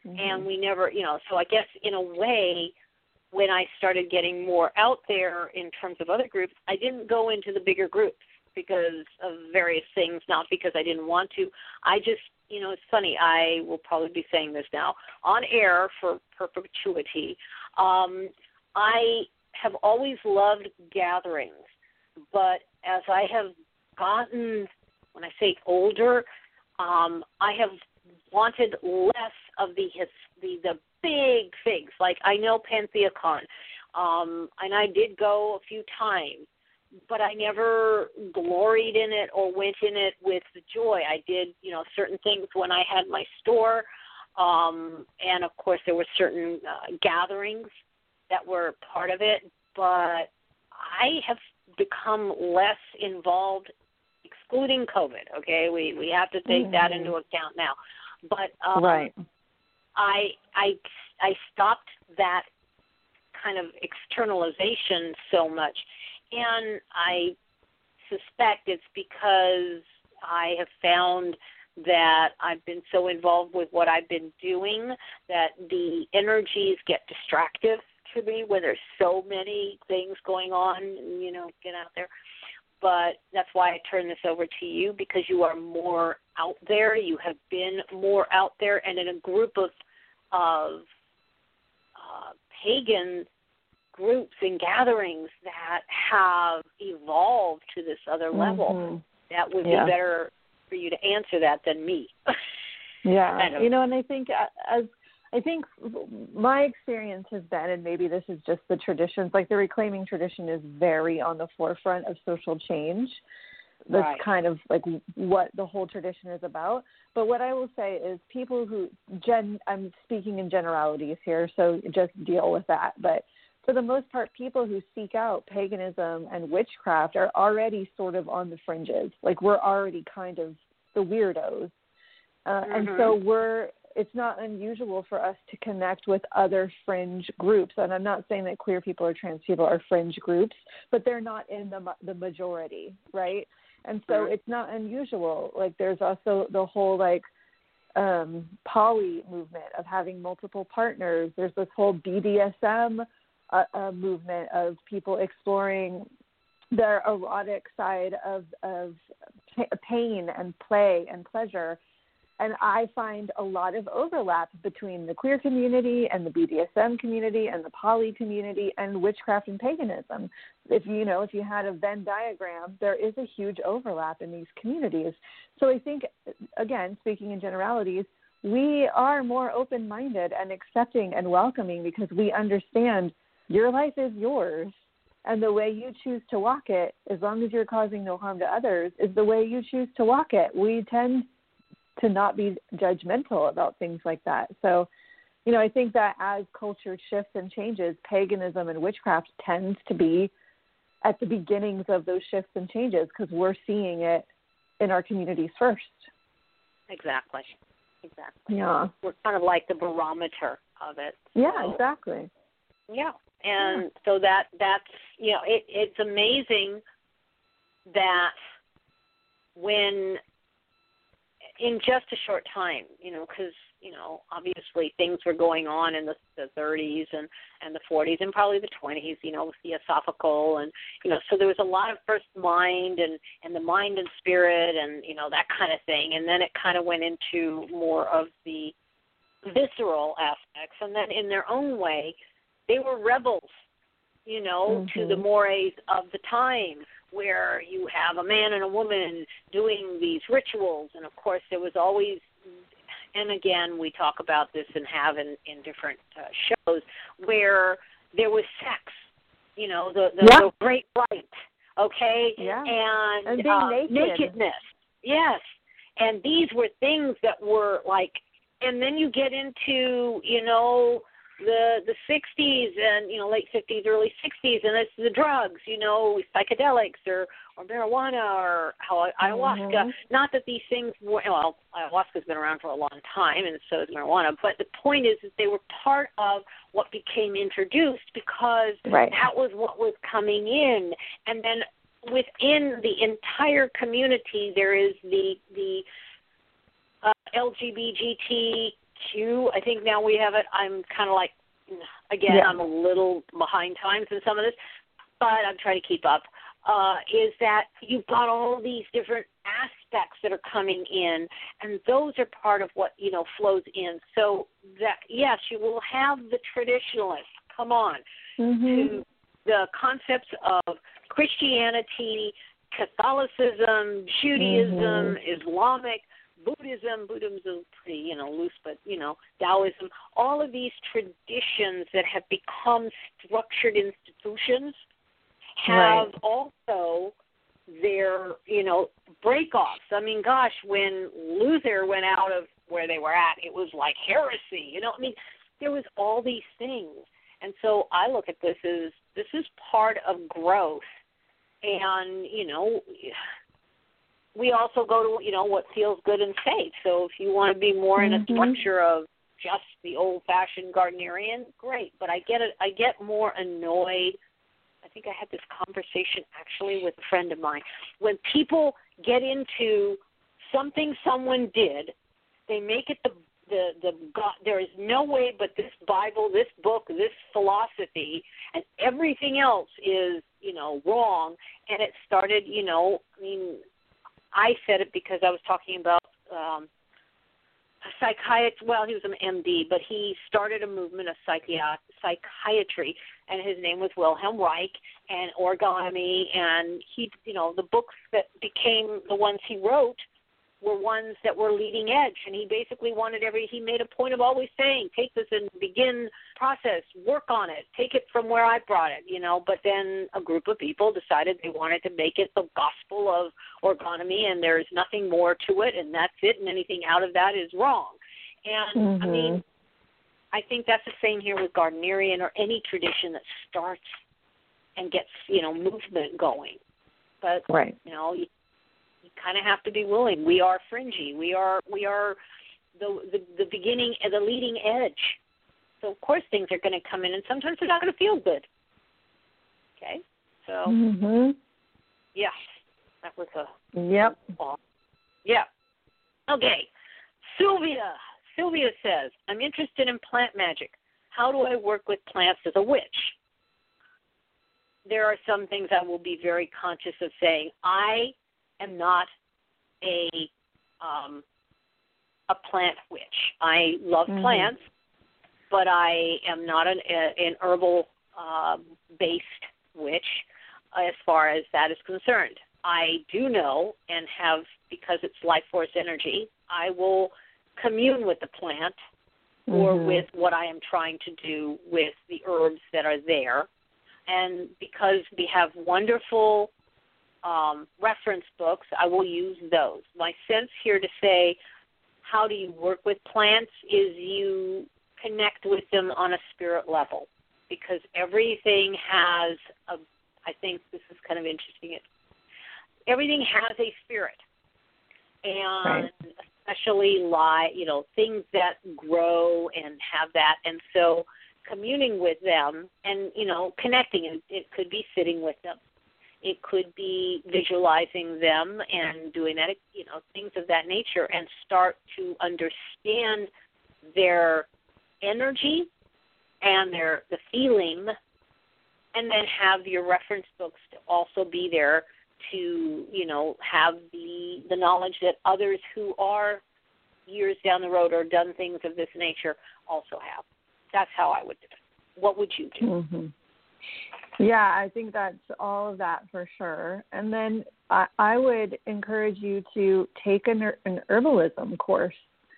Speaker 2: Mm-hmm.
Speaker 3: And we never, you know, so I guess in a way, when I started getting more out there in terms of other groups, I didn't go into the bigger groups because of various things, not because I didn't want to. I just, you know, it's funny, I will probably be saying this now on air for perpetuity. Um, I have always loved gatherings, but as I have gotten, when I say older, um, I have wanted less of the his, the the big things. Like I know PantheaCon, um, and I did go a few times, but I never gloried in it or went in it with joy. I did, you know, certain things when I had my store, um, and of course there were certain uh, gatherings that were part of it, but I have become less involved, excluding COVID, okay? We we have to take mm-hmm. that into account now. But um,
Speaker 2: right.
Speaker 3: I, I, I stopped that kind of externalization so much, and I suspect it's because I have found that I've been so involved with what I've been doing that the energies get distractive to me when there's so many things going on, you know, get out there. But that's why I turn this over to you, because you are more out there. You have been more out there, and in a group of of uh, pagan groups and gatherings that have evolved to this other level,
Speaker 2: mm-hmm.
Speaker 3: that would
Speaker 2: yeah.
Speaker 3: be better for you to answer that than me.
Speaker 2: yeah,
Speaker 3: kind of.
Speaker 2: you know, and I think as I think my experience has been, and maybe this is just the traditions, like the reclaiming tradition is very on the forefront of social change. That's
Speaker 3: right.
Speaker 2: kind of like what the whole tradition is about. But what I will say is people who, gen, I'm speaking in generalities here, so just deal with that. But for the most part, people who seek out paganism and witchcraft are already sort of on the fringes. Like we're already kind of the weirdos. Uh, mm-hmm. And so we're, it's not unusual for us to connect with other fringe groups. And I'm not saying that queer people or trans people are fringe groups, but they're not in the the majority, right? And so it's not unusual. Like there's also the whole like um, poly movement of having multiple partners. There's this whole B D S M uh, uh, movement of people exploring their erotic side of, of pain and play and pleasure. And I find a lot of overlap between the queer community and the B D S M community and the poly community and witchcraft and paganism. If you know, if you had a Venn diagram, there is a huge overlap in these communities. So I think, again, speaking in generalities, we are more open-minded and accepting and welcoming because we understand your life is yours. And the way you choose to walk it, as long as you're causing no harm to others, is the way you choose to walk it. We tend to not be judgmental about things like that. So, you know, I think that as culture shifts and changes, paganism and witchcraft tends to be at the beginnings of those shifts and changes because we're seeing it in our communities first.
Speaker 3: Exactly. Exactly.
Speaker 2: Yeah.
Speaker 3: We're kind of like the barometer of it.
Speaker 2: Yeah,
Speaker 3: so.
Speaker 2: exactly.
Speaker 3: Yeah. And
Speaker 2: yeah.
Speaker 3: so that that's, you know, it, it's amazing that when in just a short time, you know, because, you know, obviously things were going on in the, the thirties and, and the forties and probably the twenties, you know, with Theosophical and, you know, so there was a lot of first mind and, and the mind and spirit and, you know, that kind of thing. And then it kind of went into more of the visceral aspects. And then in their own way, they were rebels, you know, mm-hmm. to the mores of the time, where you have a man and a woman doing these rituals. And, of course, there was always, and again, we talk about this and have in, in different uh, shows, where there was sex, you know, the, the,
Speaker 2: yeah.
Speaker 3: the great rite, okay?
Speaker 2: Yeah.
Speaker 3: And,
Speaker 2: and being
Speaker 3: uh,
Speaker 2: naked.
Speaker 3: nakedness, yes. And these were things that were like, and then you get into, you know, the the sixties and, you know, late fifties, early sixties, and it's the drugs, you know, psychedelics or, or marijuana or ayahuasca. Mm-hmm. Not that these things were, well, ayahuasca's been around for a long time, and so is marijuana, but the point is that they were part of what became introduced because
Speaker 2: right.
Speaker 3: that was what was coming in. And then within the entire community, there is the, the uh, L G B T Q. I think now we have it. I'm kind of like, again,
Speaker 2: yeah.
Speaker 3: I'm a little behind times in some of this, but I'm trying to keep up. Uh, is that you've got all these different aspects that are coming in, and those are part of what, you know, flows in. So that, yes, you will have the traditionalists, come on,
Speaker 2: mm-hmm.
Speaker 3: to the concepts of Christianity, Catholicism, Judaism,
Speaker 2: mm-hmm.
Speaker 3: Islamic, Buddhism. Buddhism is pretty, you know, loose, but, you know, Taoism, all of these traditions that have become structured institutions have
Speaker 2: right.
Speaker 3: also their, you know, break-offs. I mean, gosh, when Luther went out of where they were at, it was like heresy, you know. I mean, there was all these things. And so I look at this as this is part of growth. And, you know, we also go to, you know, what feels good and safe. So if you want to be more in a
Speaker 2: mm-hmm.
Speaker 3: structure of just the old-fashioned Gardnerian, great. But I get it. I get more annoyed. I think I had this conversation actually with a friend of mine. When people get into something someone did, they make it the the the God. There is no way but this Bible, this book, this philosophy, and everything else is, you know, wrong. And it started, you know, I mean, I said it because I was talking about um, a psychiatrist. Well, he was an M D, but he started a movement of psychiat- psychiatry, and his name was Wilhelm Reich, and origami, and he, you know, the books that became the ones he wrote were ones that were leading edge, and he basically wanted every, he made a point of always saying, take this and begin process, work on it, take it from where I brought it, you know, but then a group of people decided they wanted to make it the gospel of origami, and there's nothing more to it, and that's it, and anything out of that is wrong. And,
Speaker 2: mm-hmm.
Speaker 3: I mean, I think that's the same here with Gardnerian or any tradition that starts and gets, you know, movement going. But,
Speaker 2: right.
Speaker 3: you know, you, you kind of have to be willing. We are fringy. We are we are the, the the beginning, the leading edge. So, of course, things are going to come in, and sometimes they're not going to feel good. Okay? So,
Speaker 2: mm-hmm.
Speaker 3: yeah, that was a...
Speaker 2: Yep.
Speaker 3: Yeah. Okay. Sylvia. Sylvia says, I'm interested in plant magic. How do I work with plants as a witch? There are some things I will be very conscious of saying. I am not a um, a plant witch. I love
Speaker 2: mm-hmm.
Speaker 3: plants, but I am not an, an herbal-based uh, witch as far as that is concerned. I do know and have, because it's life force energy, I will commune with the plant mm-hmm. or with what I am trying to do with the herbs that are there. And because we have wonderful um, reference books, I will use those. My sense here to say, how do you work with plants, is you connect with them on a spirit level, because everything has a, I think this is kind of interesting, it, everything has a spirit, and right. especially like, you know, things that grow and have that, and so communing with them and, you know, connecting, it, it could be sitting with them. It could be visualizing them and doing that, you know, things of that nature, and start to understand their energy and their the feeling, and then have your reference books to also be there to, you know, have the the knowledge that others who are years down the road or done things of this nature also have. That's how I would do it. What would you do?
Speaker 2: Mm-hmm. Yeah, I think that's all of that for sure. And then I, I would encourage you to take an, an herbalism course.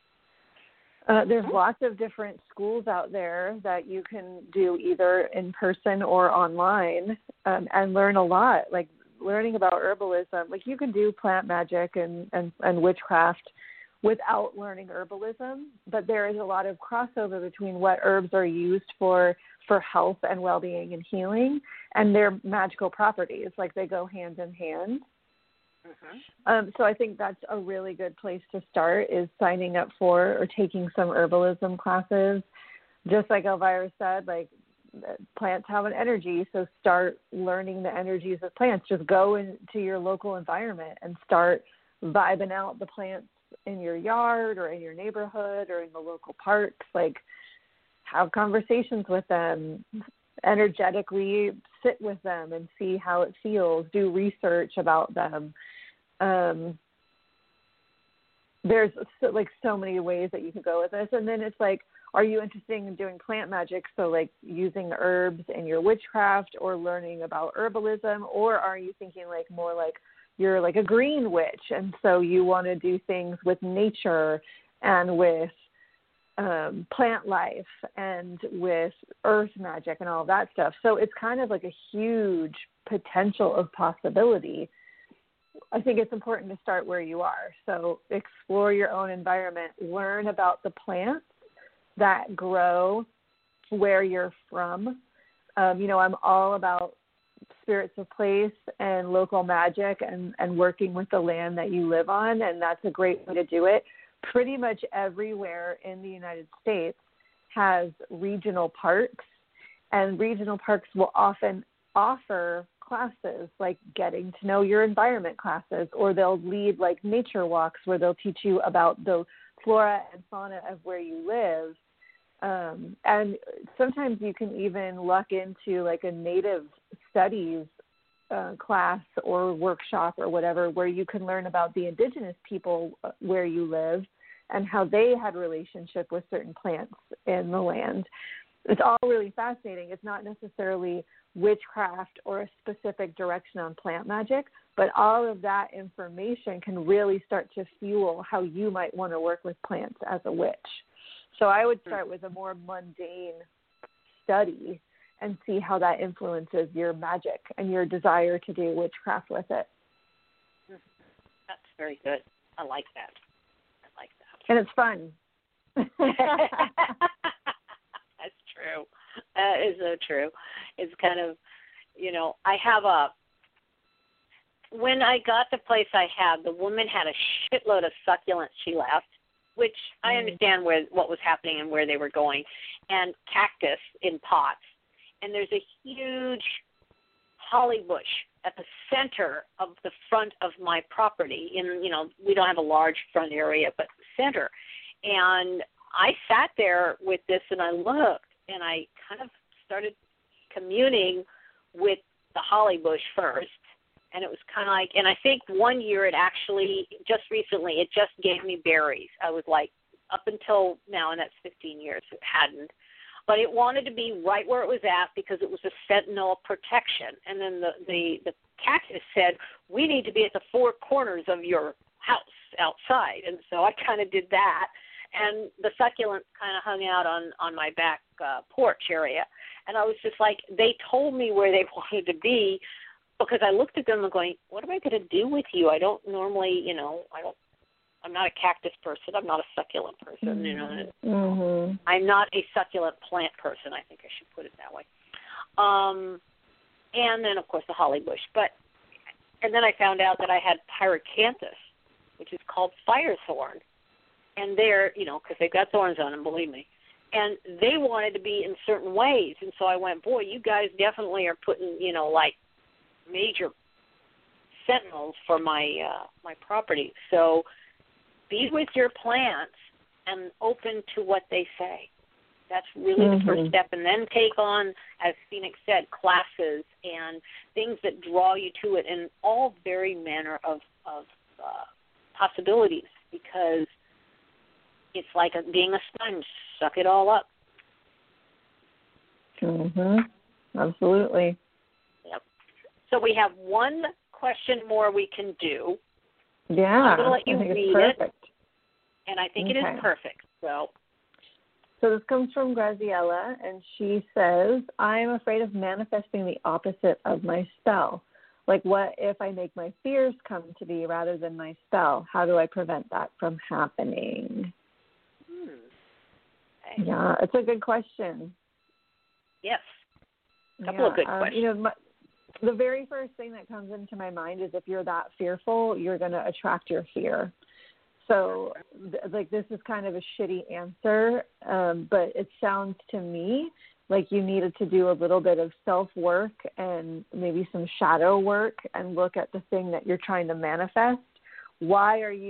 Speaker 2: Uh, there's mm-hmm. lots of different schools out there that you can do either in person or online, um, and learn a lot, like learning about herbalism. Like you can do plant magic and, and, and witchcraft without learning herbalism, but there is a lot of crossover between what herbs are used for for health and well-being and healing and their magical properties. Like they go hand in hand. Mm-hmm. Um, so I think that's a really good place to start, is signing up for or taking some herbalism classes. Just like Elvira said, like plants have an energy, so start learning the energies of plants. Just go into your local environment and start vibing out the plants in your yard or in your neighborhood or in the local parks. Like, have conversations with them, energetically sit with them and see how it feels, do research about them. Um, there's so, like so many ways that you could go with this. And then it's like, are you interested in doing plant magic? So like using herbs in your witchcraft or learning about herbalism, or are you thinking like more like you're like a green witch, and so you want to do things with nature and with um, plant life and with earth magic and all that stuff. So it's kind of like a huge potential of possibility. I think it's important to start where you are. So explore your own environment, learn about the plants that grow where you're from. Um, you know, I'm all about spirits of place and local magic and, and working with the land that you live on, and that's a great way to do it. Pretty much everywhere in the United States has regional parks, and regional parks will often offer classes like getting to know your environment classes, or they'll lead like nature walks where they'll teach you about the flora and fauna of where you live. Um, and sometimes you can even luck into like a native studies uh, class or workshop or whatever, where you can learn about the indigenous people where you live and how they had relationship with certain plants in the land. It's all really fascinating. It's not necessarily witchcraft or a specific direction on plant magic, but all of that information can really start to fuel how you might want to work with plants as a witch. So I would start with a more mundane study and see how that influences your magic and your desire to do witchcraft with it.
Speaker 3: That's very good. I like that. I like that.
Speaker 2: And it's fun.
Speaker 3: That's true. That is so true. It's kind of, you know, I have a, when I got the place I had, the woman had a shitload of succulents she left, which I understand where what was happening and where they were going, and cactus in pots. And there's a huge holly bush at the center of the front of my property. In, you know, we don't have a large front area, but center. And I sat there with this and I looked, and I kind of started communing with the holly bush first. And it was kind of like, and I think one year it actually, just recently, it just gave me berries. I was like, up until now, and that's fifteen years, it hadn't. But it wanted to be right where it was at because it was a sentinel protection. And then the, the, the cactus said, we need to be at the four corners of your house outside. And so I kind of did that. And the succulents kind of hung out on, on my back uh, porch area. And I was just like, they told me where they wanted to be, because I looked at them and going, what am I going to do with you? I don't normally, you know, I don't, I'm not a cactus person. I'm not a succulent person, mm-hmm. you know.
Speaker 2: Mm-hmm.
Speaker 3: I'm not a succulent plant person. I think I should put it that way. Um, and then, of course, the holly bush. But, and then I found out that I had pyrocanthus, which is called firethorn. And they're, you know, because they've got thorns on them, believe me. And they wanted to be in certain ways. And so I went, boy, you guys definitely are putting, you know, like, major sentinels for my uh, my property. So be with your plants and open to what they say. That's really mm-hmm. the first step. And then take on, as Phoenix said, classes and things that draw you to it in all very manner of, of uh, possibilities, because it's like a, being a sponge. Suck it all up.
Speaker 2: Mm-hmm. Absolutely.
Speaker 3: So we have one question more we can do.
Speaker 2: Yeah,
Speaker 3: I'm going to let you
Speaker 2: I think
Speaker 3: read
Speaker 2: it's perfect.
Speaker 3: it, and I think
Speaker 2: okay.
Speaker 3: it is perfect. So,
Speaker 2: so this comes from Graziella, and she says, I am afraid of manifesting the opposite of my spell. Like, what if I make my fears come to be rather than my spell? How do I prevent that from happening?
Speaker 3: Hmm. Okay.
Speaker 2: Yeah, it's a good question.
Speaker 3: Yes, a couple
Speaker 2: yeah,
Speaker 3: of good
Speaker 2: um,
Speaker 3: questions.
Speaker 2: You know, my, the very first thing that comes into my mind is if you're that fearful, you're going to attract your fear. So, th- like, this is kind of a shitty answer, um, but it sounds to me like you needed to do a little bit of self-work and maybe some shadow work and look at the thing that you're trying to manifest. Why are you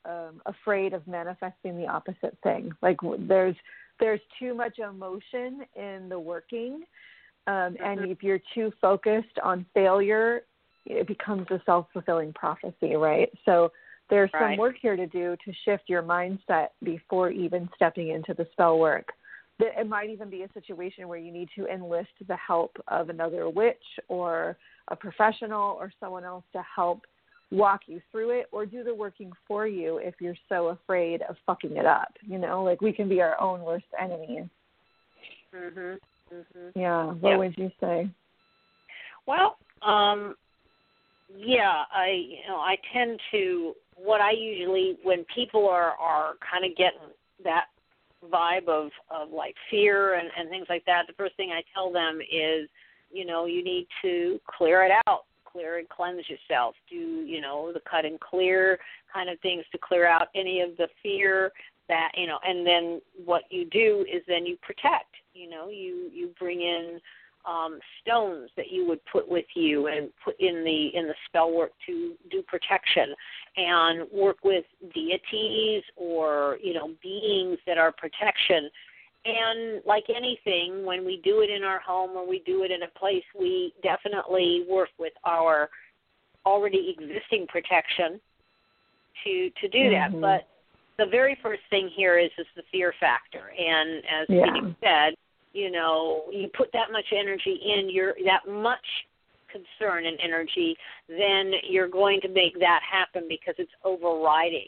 Speaker 2: um, afraid of manifesting the opposite thing. Like there's there's too much emotion in the working, um, mm-hmm. and if you're too focused on failure, it becomes a self-fulfilling prophecy, right? So there's right. some work here to do to shift your mindset before even stepping into the spell work. It might even be a situation where you need to enlist the help of another witch or a professional or someone else to help walk you through it or do the working for you if you're so afraid of fucking it up. You know, like we can be our own worst enemies.
Speaker 3: Mhm. Mhm.
Speaker 2: Yeah. What yeah. would you say?
Speaker 3: Well, um, yeah, I you know I tend to what I usually when people are are kind of getting that vibe of, of like fear and, and things like that, the first thing I tell them is, you know, you need to clear it out, clear and cleanse yourself, do, you know, the cut and clear kind of things to clear out any of the fear that, you know, and then what you do is then you protect, you know, you, you bring in um, stones that you would put with you and put in the in the spell work to do protection and work with deities or, you know, beings that are protection. And like anything, when we do it in our home or we do it in a place, we definitely work with our already existing protection to to do
Speaker 2: mm-hmm.
Speaker 3: that. But the very first thing here is, is the fear factor. And as
Speaker 2: yeah.
Speaker 3: Phoenix said, you know, you put that much energy in, you're that much concern and energy, then you're going to make that happen because it's overriding.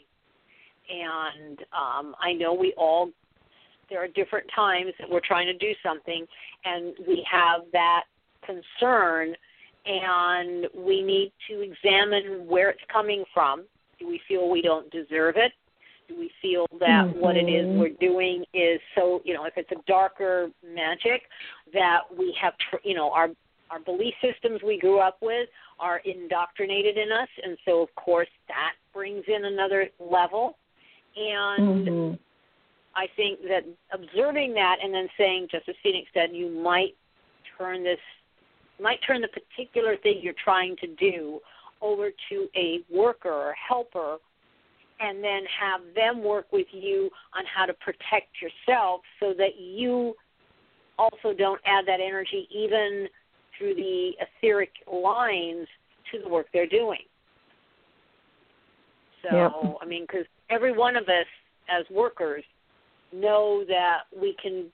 Speaker 3: And um, I know we all, there are different times that we're trying to do something and we have that concern and we need to examine where it's coming from. Do we feel we don't deserve it? Do we feel that mm-hmm. what it is we're doing is so, you know, if it's a darker magic, that we have, tr- you know, our our belief systems we grew up with are indoctrinated in us, and so, of course, that brings in another level. And
Speaker 2: mm-hmm.
Speaker 3: I think that observing that and then saying, just as Phoenix said, you might turn this, might turn the particular thing you're trying to do over to a worker or helper and then have them work with you on how to protect yourself so that you also don't add that energy even through the etheric lines to the work they're doing. So,
Speaker 2: yep.
Speaker 3: I mean, because every one of us as workers know that we can,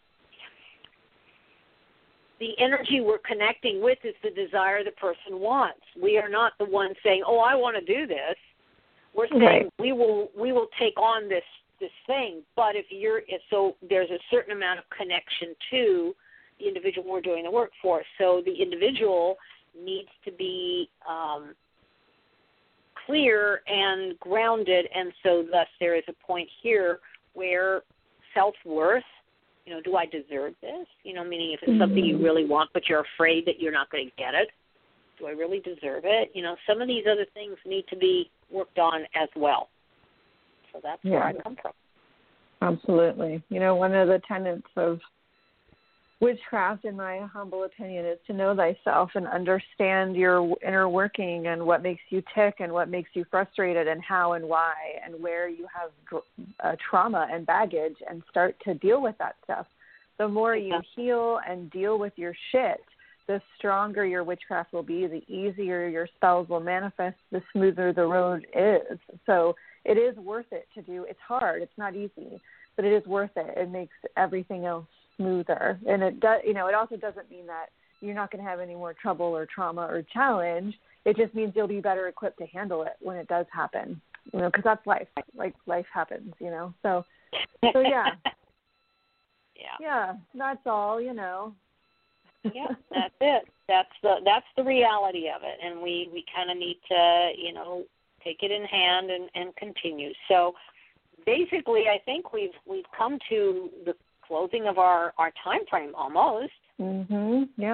Speaker 3: the energy we're connecting with is the desire the person wants. We are not the ones saying, oh, I want to do this. We're saying
Speaker 2: right.
Speaker 3: we will we will take on this this thing, but if you're if so, there's a certain amount of connection to the individual we're doing the work for. So the individual needs to be um, clear and grounded, and so thus there is a point here where self-worth. You know, do I deserve this? You know, meaning if it's mm-hmm. something you really want, but you're afraid that you're not going to get it. Do I really deserve it? You know, some of these other things need to be worked on as well. So that's
Speaker 2: yeah.
Speaker 3: where I come from.
Speaker 2: Absolutely. You know, one of the tenets of witchcraft, in my humble opinion, is to know thyself and understand your inner working and what makes you tick and what makes you frustrated and how and why and where you have uh, trauma and baggage and start to deal with that stuff. The more you heal and deal with your shit, the stronger your witchcraft will be, the easier your spells will manifest, the smoother the road is. So it is worth it to do. It's hard. It's not easy, but it is worth it. It makes everything else smoother. And it does, you know, it also doesn't mean that you're not going to have any more trouble or trauma or challenge. It just means you'll be better equipped to handle it when it does happen, you know, because that's life. Like life happens, you know. So, so yeah.
Speaker 3: yeah.
Speaker 2: Yeah, that's all, you know.
Speaker 3: Yeah, that's it. That's the that's the reality of it, and we, we kind of need to, you know, take it in hand and, and continue. So basically, I think we've we've come to the closing of our, our time frame almost.
Speaker 2: Mhm. Yep.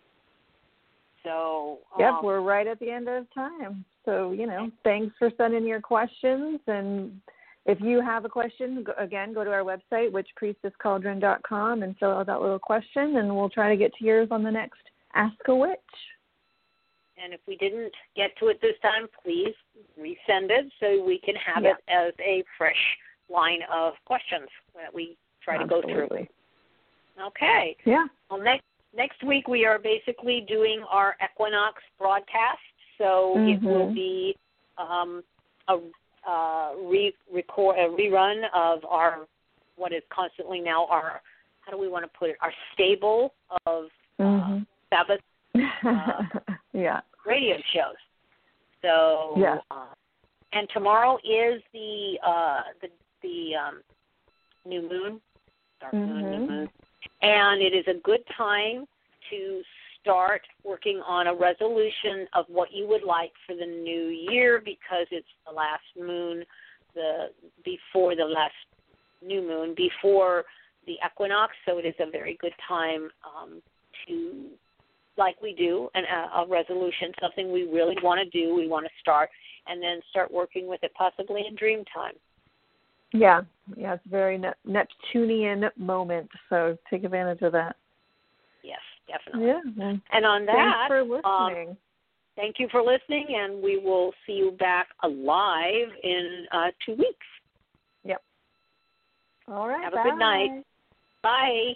Speaker 3: So um,
Speaker 2: yep, we're right at the end of time. So you know, thanks for sending your questions, and if you have a question, go, again, go to our website, witch priestess cauldron dot com, and fill out that little question, and we'll try to get to yours on the next Ask a Witch.
Speaker 3: And if we didn't get to it this time, please resend it so we can have
Speaker 2: yeah.
Speaker 3: it as a fresh line of questions that we try
Speaker 2: Absolutely.
Speaker 3: to go through. Okay.
Speaker 2: Yeah.
Speaker 3: Well, next next week we are basically doing our equinox broadcast, so
Speaker 2: mm-hmm.
Speaker 3: it will be um, a, uh, re- record, a rerun of our what is constantly now our, how do we want to put it, our stable of
Speaker 2: mm-hmm.
Speaker 3: uh, Sabbath uh,
Speaker 2: yeah.
Speaker 3: radio shows. So,
Speaker 2: yeah.
Speaker 3: uh, and tomorrow is the uh, the the um, new moon, dark
Speaker 2: mm-hmm.
Speaker 3: moon, new moon, and it is a good time to start working on a resolution of what you would like for the new year, because it's the last moon, the before the last new moon, before the equinox. So it is a very good time um, to, like we do, an, a, a resolution, something we really want to do, we want to start, and then start working with it possibly in dream time.
Speaker 2: Yeah, yeah, it's a very ne- Neptunian moment, so take advantage of that.
Speaker 3: Yes, definitely.
Speaker 2: Yeah.
Speaker 3: And on that,
Speaker 2: thanks for listening.
Speaker 3: Um, thank you for listening, and we will see you back alive in uh, two weeks.
Speaker 2: Yep. All right.
Speaker 3: Have
Speaker 2: bye.
Speaker 3: a good night. Bye.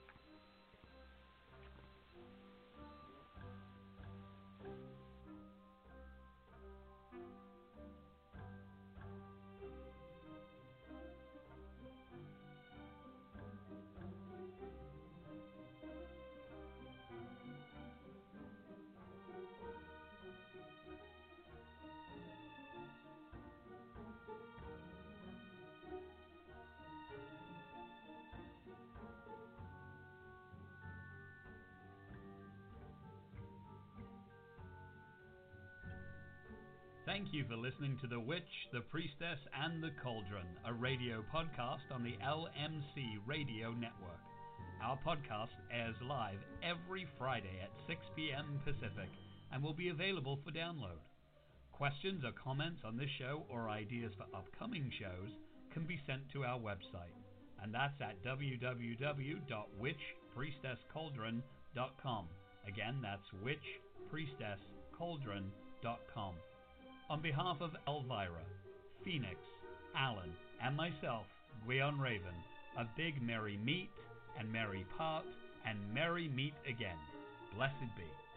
Speaker 1: Thank you for listening to The Witch, The Priestess, and The Cauldron, a radio podcast on the L M C Radio Network. Our podcast airs live every Friday at six p.m. Pacific and will be available for download. Questions or comments on this show or ideas for upcoming shows can be sent to our website, and that's at w w w dot witch priestess cauldron dot com. Again, that's witch priestess cauldron dot com. On behalf of Elvira, Phoenix, Alan, and myself, Gwion Raven, a big merry meet and merry part and merry meet again. Blessed be.